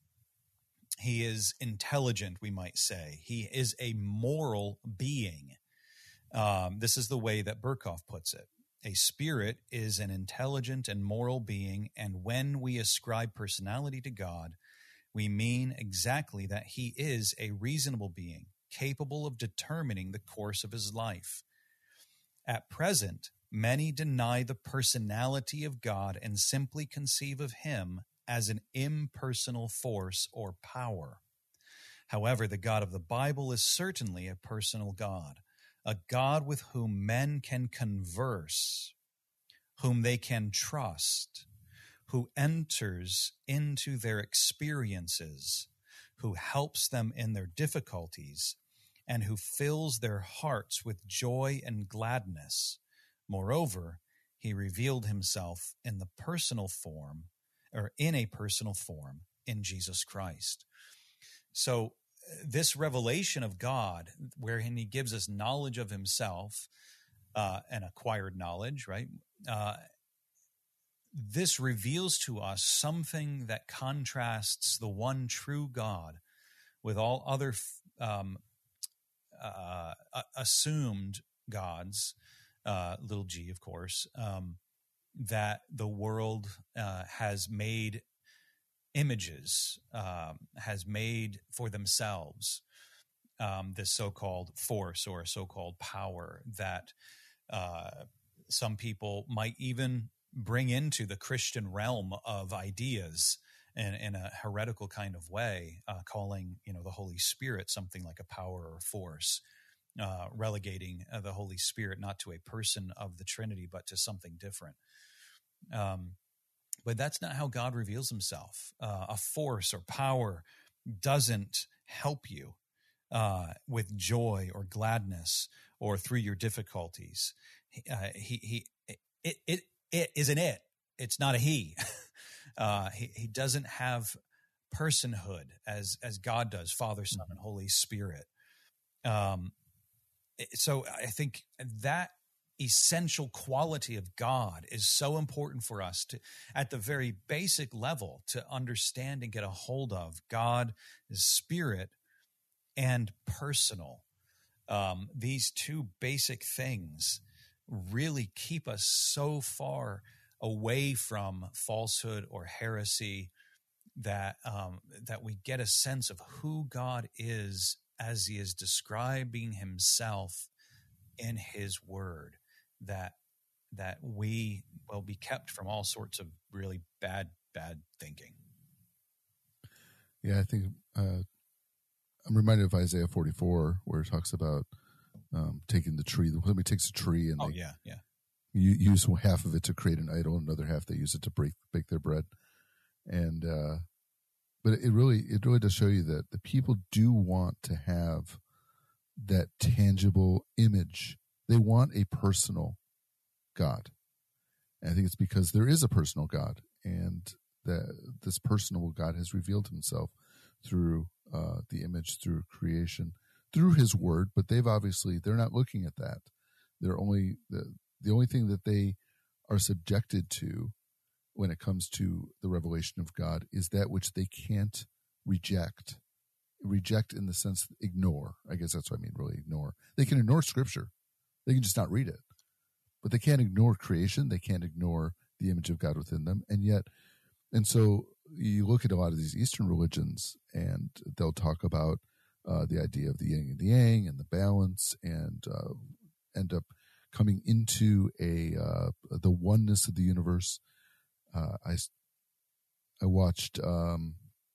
He is intelligent, we might say. He is a moral being. Um, this is the way that Berkhoff puts it. A spirit is an intelligent and moral being, and when we ascribe personality to God, we mean exactly that he is a reasonable being, capable of determining the course of his life. At present, many deny the personality of God and simply conceive of him as an impersonal force or power. However, the God of the Bible is certainly a personal God, a God with whom men can converse, whom they can trust, who enters into their experiences, who helps them in their difficulties, and who fills their hearts with joy and gladness. Moreover, he revealed himself in the personal form, or in a personal form, in Jesus Christ. So this revelation of God, wherein he gives us knowledge of himself, uh, and acquired knowledge, right? Uh, this reveals to us something that contrasts the one true God with all other um, uh, assumed gods, uh, little g, of course, um, that the world uh, has made images, um, has made for themselves, um, this so-called force or so-called power that uh, some people might even bring into the Christian realm of ideas in, in a heretical kind of way, uh, calling, you know, the Holy Spirit something like a power or force, uh, relegating uh, the Holy Spirit not to a person of the Trinity, but to something different. Um, but that's not how God reveals himself. Uh, a force or power doesn't help you uh, with joy or gladness or through your difficulties. Uh, he, he, it, it, it is an it. It's not a he. uh, he. He doesn't have personhood as as God does, Father, Son, and Holy Spirit. Um, so I think that essential quality of God is so important for us to, at the very basic level, to understand and get a hold of. God is spirit and personal. Um, these two basic things really keep us so far away from falsehood or heresy that um, that we get a sense of who God is as he is describing himself in his word, that that we will be kept from all sorts of really bad, bad thinking. Yeah, I think uh, I'm reminded of Isaiah forty-four, where it talks about um, taking the tree. Somebody takes a tree and oh, they yeah, yeah. you use half of it to create an idol, and another half they use it to break, bake their bread. And uh, but it really it really does show you that the people do want to have that tangible image. They want a personal God. And I think it's because there is a personal God, and that this personal God has revealed himself through uh, the image, through creation, through his word. But they've obviously, they're not looking at that. They're only, the, the only thing that they are subjected to when it comes to the revelation of God is that which they can't reject. Reject in the sense, ignore. I guess that's what I mean, really ignore. They can ignore scripture. They can just not read it. But they can't ignore creation. They can't ignore the image of God within them. And yet, and so you look at a lot of these Eastern religions, and they'll talk about uh, the idea of the yin and the yang and the balance, and uh, end up coming into a uh, the oneness of the universe. Uh, I I watched um,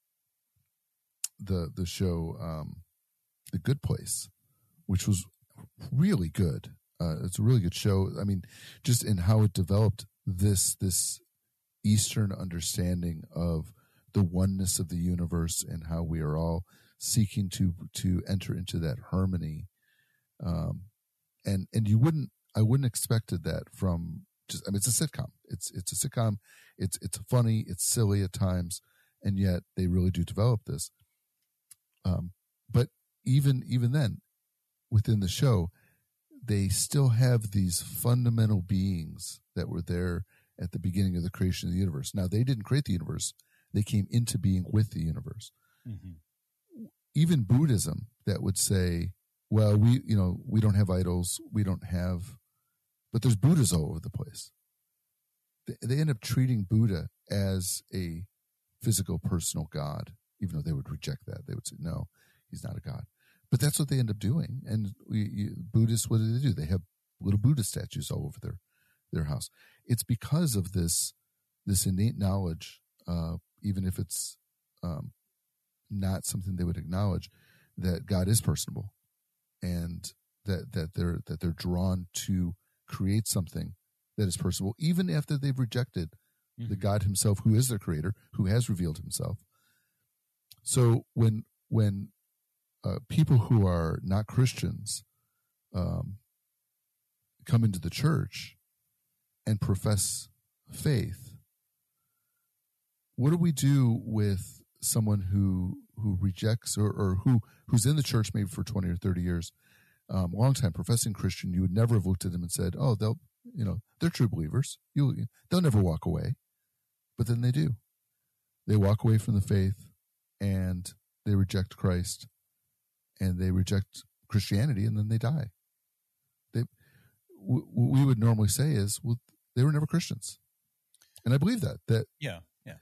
the the show um, The Good Place, which was really good. Uh, it's a really good show. I mean, just in how it developed this this Eastern understanding of the oneness of the universe, and how we are all seeking to to enter into that harmony. Um, and and you wouldn't, I wouldn't expected that from just. I mean, it's a sitcom. It's it's a sitcom. It's it's funny. It's silly at times, and yet they really do develop this. Um, but even even then, within the show, they still have these fundamental beings that were there at the beginning of the creation of the universe. Now, they didn't create the universe. They came into being with the universe. Mm-hmm. Even Buddhism, that would say, well, we, you know, we don't have idols. We don't have, but there's Buddhas all over the place. They, they end up treating Buddha as a physical, personal God, even though they would reject that. They would say, no, he's not a God. But that's what they end up doing. And we, you, Buddhists, what do they do? They have little Buddha statues all over their, their house. It's because of this, this innate knowledge, uh, even if it's um, not something they would acknowledge, that God is personable, and that, that they're that they're drawn to create something that is personable, even after they've rejected mm-hmm. the God himself, who is their creator, who has revealed himself. So when when Uh, people who are not Christians um, come into the church and profess faith, what do we do with someone who who rejects or, or who who's in the church maybe for twenty or thirty years, um, a long time, professing Christian? You would never have looked at them and said, "Oh, they'll, you know, they're true believers. You, they'll never walk away," but then they do. They walk away from the faith, and they reject Christ. And they reject Christianity, and then they die. They, w- what we would normally say is, well, they were never Christians, and I believe that that yeah, yeah,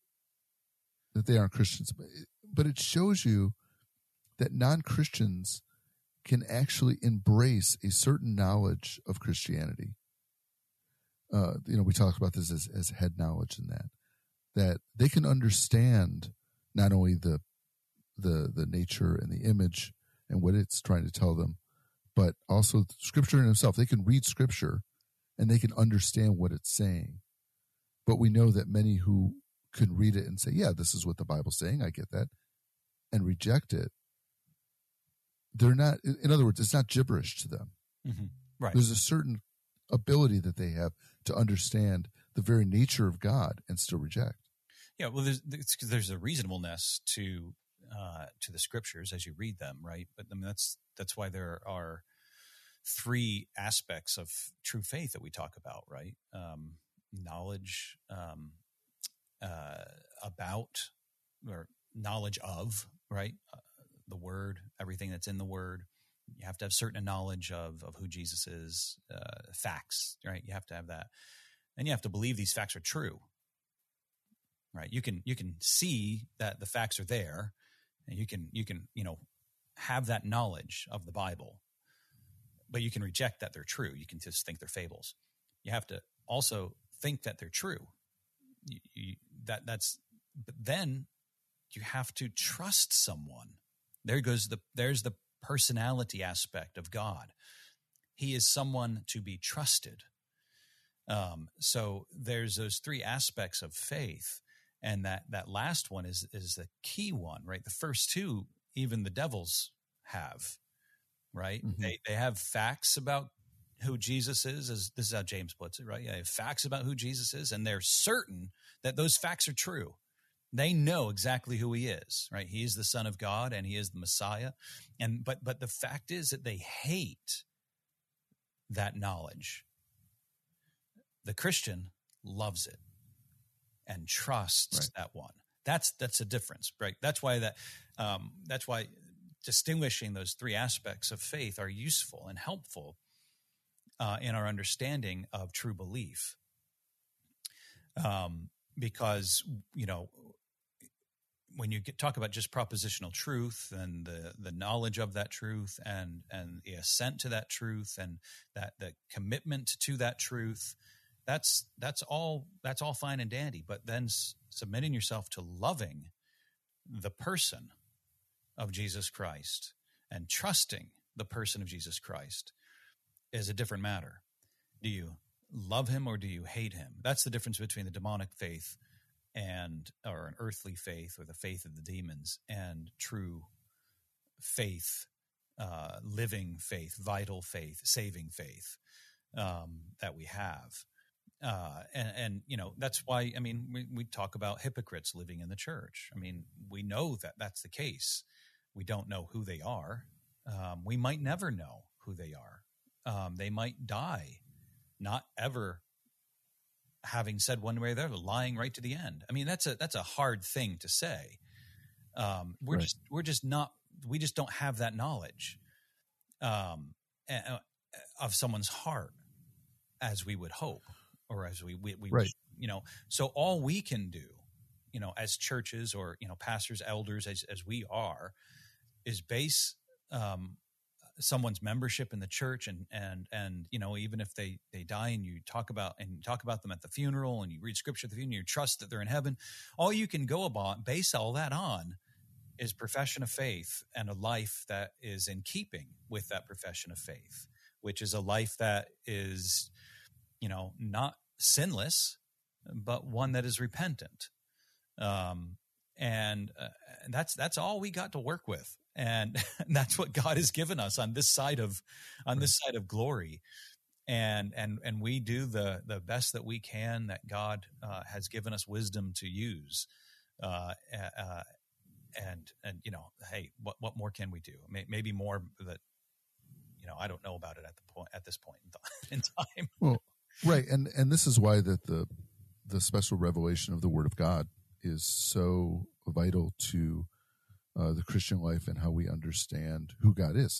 that they aren't Christians. But it, but it shows you that non-Christians can actually embrace a certain knowledge of Christianity. Uh, you know, we talk about this as as head knowledge, and that that they can understand not only the the the nature and the image and what it's trying to tell them, but also scripture in itself. They can read scripture and they can understand what it's saying. But we know that many who can read it and say, yeah, this is what the Bible's saying, I get that, and reject it, they're not, in other words, it's not gibberish to them. Mm-hmm. Right. There's a certain ability that they have to understand the very nature of God and still reject. Yeah, well, there's there's a reasonableness to Uh, to the scriptures as you read them, right? But I mean, that's that's why there are three aspects of true faith that we talk about, right? Um, knowledge um, uh, about, or knowledge of, right? Uh, the Word, everything that's in the Word. You have to have certain knowledge of of who Jesus is. Uh, facts, right? You have to have that, and you have to believe these facts are true, right? You can you can see that the facts are there. And you can, you can, you know, have that knowledge of the Bible, but you can reject that they're true. You can just think they're fables. You have to also think that they're true. You, you, that that's, but then you have to trust someone. There goes the, there's the personality aspect of God. He is someone to be trusted. Um, so there's those three aspects of faith. And that, that last one is is the key one, right? The first two, even the devils have, right? Mm-hmm. They they have facts about who Jesus is, as this is how James puts it, right? Yeah, they have facts about who Jesus is, and they're certain that those facts are true. They know exactly who he is, right? He is the Son of God, and he is the Messiah. And but but the fact is that they hate that knowledge. The Christian loves it and trusts right. that one. That's that's a difference, right? That's why that um, that's why distinguishing those three aspects of faith are useful and helpful uh, in our understanding of true belief. Um, because you know, when you get, talk about just propositional truth and the the knowledge of that truth and and the assent to that truth and that the commitment to that truth, that's that's all that's all fine and dandy. But then s- submitting yourself to loving the person of Jesus Christ and trusting the person of Jesus Christ is a different matter. Do you love him or do you hate him? That's the difference between the demonic faith and or an earthly faith or the faith of the demons and true faith, uh, living faith, vital faith, saving faith um, that we have. Uh, and, and, you know, that's why, I mean, we, we talk about hypocrites living in the church. I mean, we know that that's the case. We don't know who they are. Um, we might never know who they are. Um, they might die not ever having said one way or the other, lying right to the end. I mean, that's a that's a hard thing to say. Um, we're right. just we're just not we just don't have that knowledge um, of someone's heart as we would hope, or as we we, we right. you know. So all we can do, you know, as churches or you know pastors, elders, as as we are, is base um, someone's membership in the church, and and and you know, even if they they die and you talk about and you talk about them at the funeral and you read scripture at the funeral, you trust that they're in heaven. All you can go about base all that on is profession of faith and a life that is in keeping with that profession of faith, which is a life that is, you know, not sinless, but one that is repentant. Um, and uh, that's that's all we got to work with. And that's what God has given us on this side of, on this side of glory, and and and we do the the best that we can. That God uh, has given us wisdom to use, uh, uh, and and you know, hey, what what more can we do? Maybe more that, you know, I don't know about it at the point at this point in time. Well, right, and and this is why that the the special revelation of the Word of God is so vital to Uh, the Christian life and how we understand who God is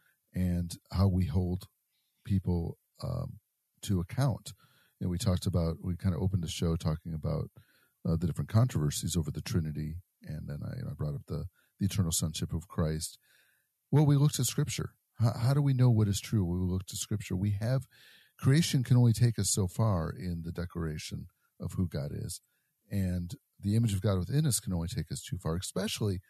and how we hold people um, to account. And we talked about, we kind of opened the show talking about uh, the different controversies over the Trinity. And then I, you know, I brought up the, the eternal sonship of Christ. Well, we looked at Scripture. How, how do we know what is true? We looked at Scripture. We have, creation can only take us so far in the declaration of who God is. And the image of God within us can only take us too far, especially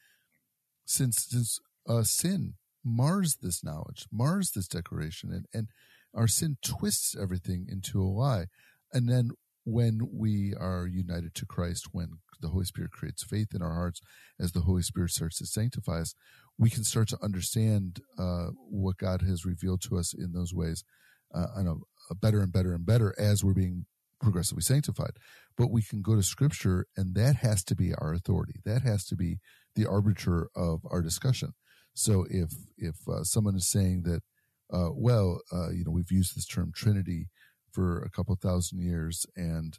Since since uh, sin mars this knowledge, mars this declaration, and, and our sin twists everything into a lie. And then when we are united to Christ, when the Holy Spirit creates faith in our hearts, as the Holy Spirit starts to sanctify us, we can start to understand uh, what God has revealed to us in those ways uh, on a, a better and better and better as we're being progressively sanctified. But we can go to Scripture, and that has to be our authority. That has to be the arbiter of our discussion. So if if uh, someone is saying that, uh, well, uh, you know, we've used this term Trinity for a couple thousand years, and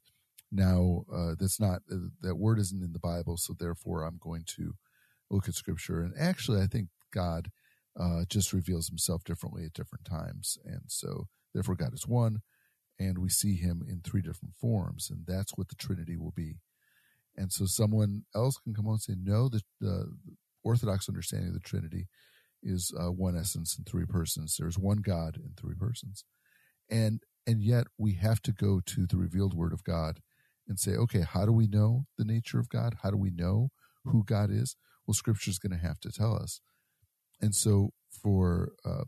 now uh, that's not uh, that word isn't in the Bible, so therefore I'm going to look at Scripture. And actually, I think God uh, just reveals Himself differently at different times, and so therefore God is one. And we see him in three different forms, and that's what the Trinity will be. And so someone else can come on and say, no, the, the Orthodox understanding of the Trinity is uh, one essence in three persons. There's one God in three persons. And and yet we have to go to the revealed Word of God and say, okay, how do we know the nature of God? How do we know who God is? Well, Scripture is going to have to tell us. And so for uh,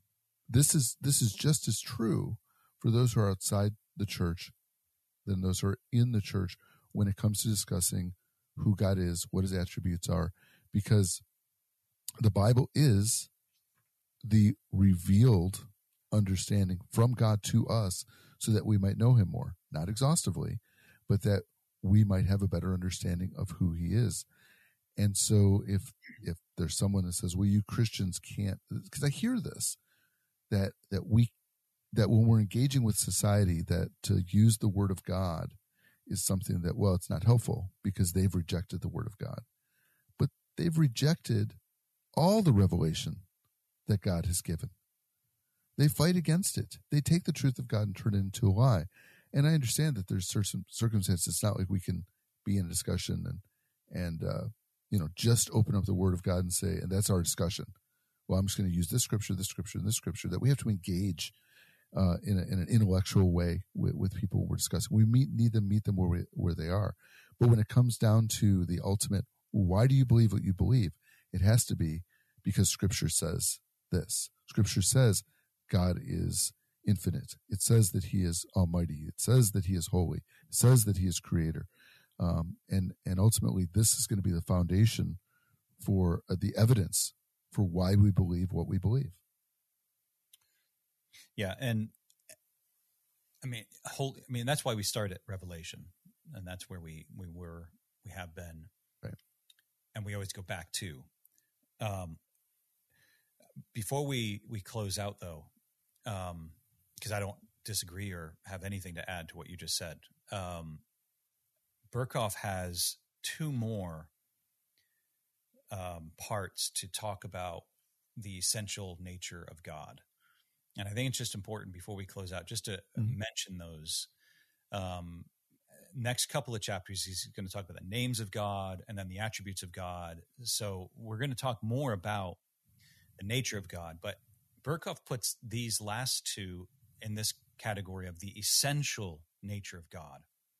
this is this is just as true for those who are outside the church than those who are in the church when it comes to discussing who God is, what his attributes are, because the Bible is the revealed understanding from God to us so that we might know him more, not exhaustively, but that we might have a better understanding of who he is. And so if if there's someone that says, well, you Christians can't, because I hear this, that that we that when we're engaging with society, that to use the word of God is something that, well, it's not helpful because they've rejected the word of God. But they've rejected all the revelation that God has given. They fight against it. They take the truth of God and turn it into a lie. And I understand that there's certain circumstances. It's not like we can be in a discussion and, and uh, you know, just open up the word of God and say, and that's our discussion. Well, I'm just going to use this scripture, this scripture, and this scripture. That we have to engage uh, in, a, in an intellectual way with, with people we're discussing. We meet, need them, meet them where we, where they are. But when it comes down to the ultimate, why do you believe what you believe? It has to be because Scripture says this. Scripture says God is infinite. It says that he is almighty. It says that he is holy. It says that he is creator. Um, and, and ultimately, this is going to be the foundation for uh, the evidence for why we believe what we believe. Yeah. And I mean, whole, I mean, that's why we start at Revelation, and that's where we, we were, we have been, right. And we always go back to, um, before we, we close out though, um, because I don't disagree or have anything to add to what you just said. Um, Berkhof has two more um, parts to talk about the essential nature of God. And I think it's just important before we close out, just to mm-hmm. mention those. Um, next couple of chapters, he's going to talk about the names of God and then the attributes of God. So we're going to talk more about the nature of God, but Berkhof puts these last two in this category of the essential nature of God.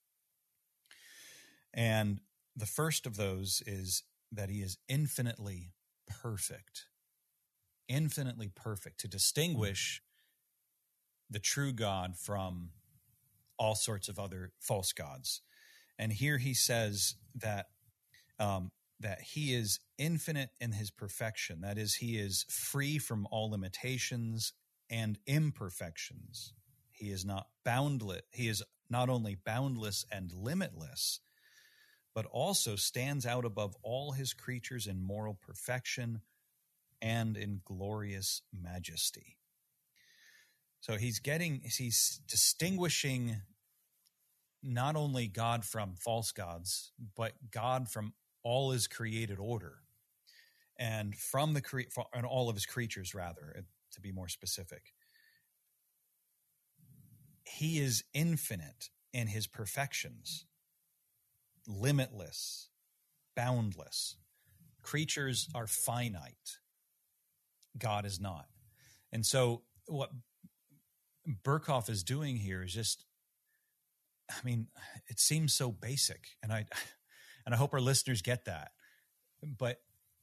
And the first of those is that he is infinitely perfect, infinitely perfect, to distinguish the true God from all sorts of other false gods. And here he says that um, that he is infinite in his perfection. That is, he is free from all limitations and imperfections. He is not boundless. He is not only boundless and limitless, but also stands out above all his creatures in moral perfection and in glorious majesty. So he's getting, he's distinguishing not only God from false gods, but God from all his created order, and from the cre- and all of his creatures, rather, to be more specific. He is infinite in his perfections, limitless, boundless. Creatures are finite. God is not. And so what Berkhof is doing here is just, I mean, it seems so basic, and I and I hope our listeners get that. But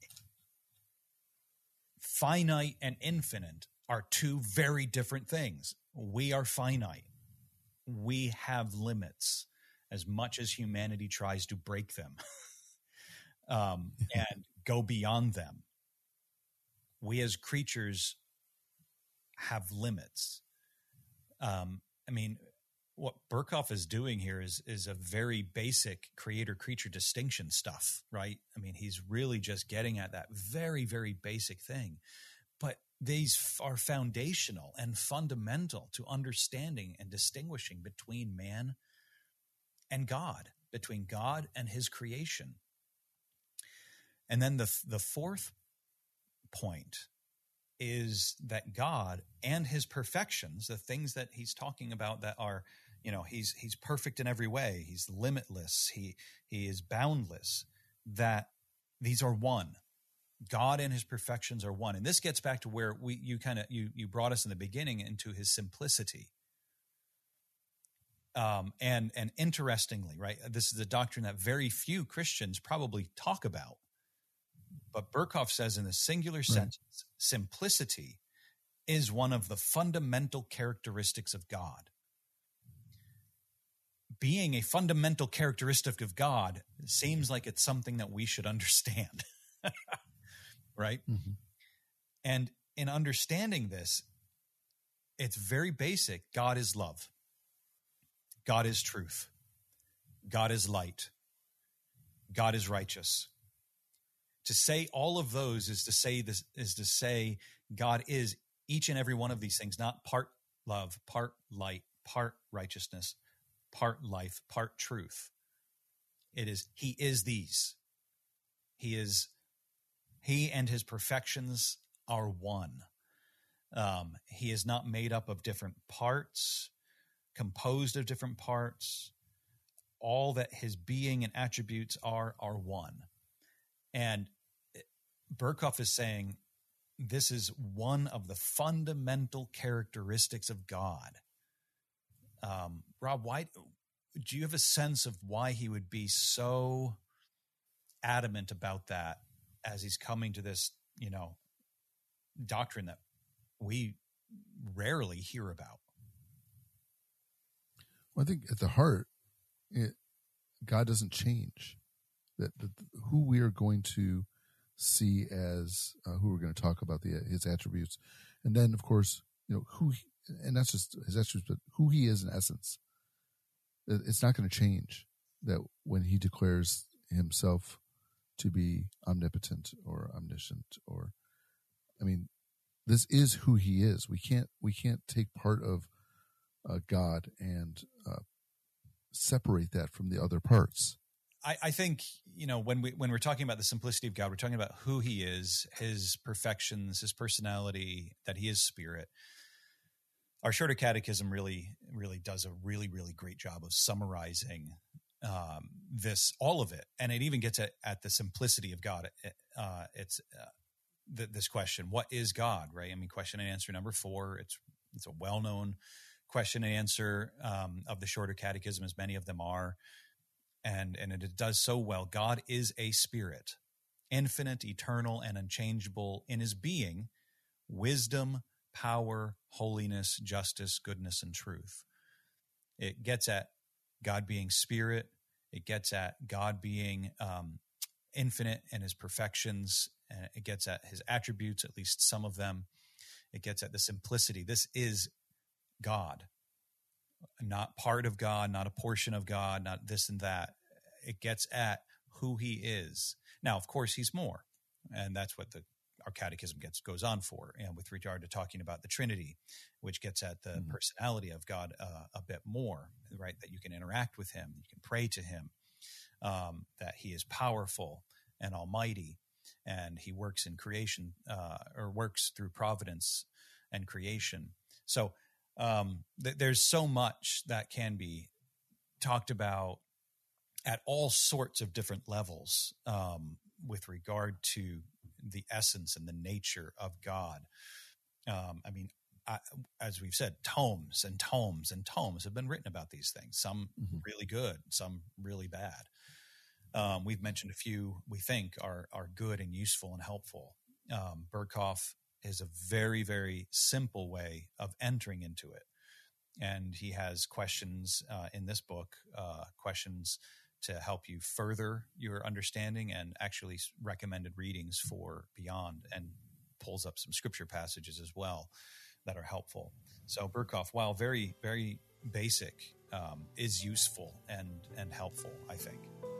finite and infinite are two very different things. We are finite. We have limits, as much as humanity tries to break them um, and go beyond them. We as creatures have limits. Um, I mean, what Berkhof is doing here is is a very basic creator-creature distinction stuff, right? I mean, he's really just getting at that very, very basic thing. But these are foundational and fundamental to understanding and distinguishing between man and God, between God and his creation. And then the the fourth point is that God and his perfections, the things that he's talking about that are, you know, he's he's perfect in every way. He's limitless. He he is boundless. That these are one. God and his perfections are one. And this gets back to where we you kind of you you brought us in the beginning into his simplicity. Um, and and interestingly, right, this is a doctrine that very few Christians probably talk about. But Berkhof says in the singular right. sentence, simplicity is one of the fundamental characteristics of God. Being a fundamental characteristic of God seems like it's something that we should understand, right? Mm-hmm. And in understanding this, it's very basic. God is love. God is truth. God is light. God is righteous. To say all of those is to say this is to say God is each and every one of these things, not part love, part light, part righteousness, part life, part truth. It is, he is these. He is, he and his perfections are one. Um, he is not made up of different parts, composed of different parts. All that his being and attributes are, are one. And Berkhof is saying this is one of the fundamental characteristics of God. Um, Rob, why do you have a sense of why he would be so adamant about that as he's coming to this, you know, doctrine that we rarely hear about? Well, I think at the heart, it, God doesn't change. That, that who we are going to see as uh, who we're going to talk about the his attributes, and then of course, you know who, he, and that's just his attributes, but who he is in essence. It's not going to change. That when he declares himself to be omnipotent or omniscient, or, I mean, this is who he is. We can't we can't take part of uh, God and uh, separate that from the other parts. I, I think, you know, when we when we're talking about the simplicity of God, we're talking about who he is, his perfections, his personality, that he is spirit. Our Shorter Catechism really, really does a really, really great job of summarizing um, this, all of it, and it even gets at, at the simplicity of God. It, uh, it's uh, th- this question: what is God? Right? I mean, question and answer number four. It's it's a well-known question and answer um, of the Shorter Catechism, as many of them are. And, and it does so well. God is a spirit, infinite, eternal, and unchangeable in his being, wisdom, power, holiness, justice, goodness, and truth. It gets at God being spirit. It gets at God being um, infinite in his perfections. And it gets at his attributes, at least some of them. It gets at the simplicity. This is God. Not part of God, not a portion of God, not this and that. It gets at who he is. Now, of course, he's more, and that's what the our catechism gets goes on for, and with regard to talking about the Trinity, which gets at the mm-hmm. personality of God uh, a bit more, right? That you can interact with him, you can pray to him, um, that he is powerful and almighty, and he works in creation uh, or works through providence and creation. So. Um, th- there's so much that can be talked about at all sorts of different levels um, with regard to the essence and the nature of God. Um, I mean, I, as we've said, tomes and tomes and tomes have been written about these things, some mm-hmm. really good, some really bad. Um, we've mentioned a few we think are, are good and useful and helpful. Um, Berkhof is a very, very simple way of entering into it. And he has questions uh, in this book, uh, questions to help you further your understanding, and actually recommended readings for beyond, and pulls up some scripture passages as well that are helpful. So Berkhof, while very, very basic, um, is useful and, and helpful, I think.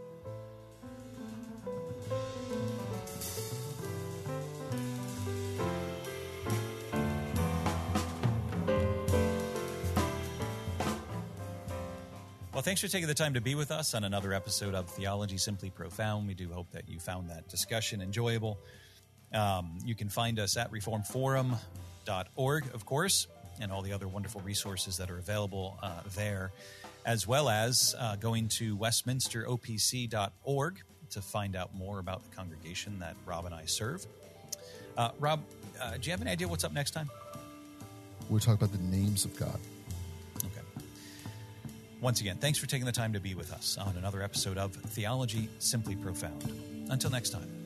Well, thanks for taking the time to be with us on another episode of Theology Simply Profound. We do hope that you found that discussion enjoyable. Um, you can find us at reformed forum dot org, of course, and all the other wonderful resources that are available uh, there, as well as uh, going to westminster o p c dot org to find out more about the congregation that Rob and I serve. Uh, Rob, uh, do you have any idea what's up next time? We'll talk about the names of God. Once again, thanks for taking the time to be with us on another episode of Theology Simply Profound. Until next time.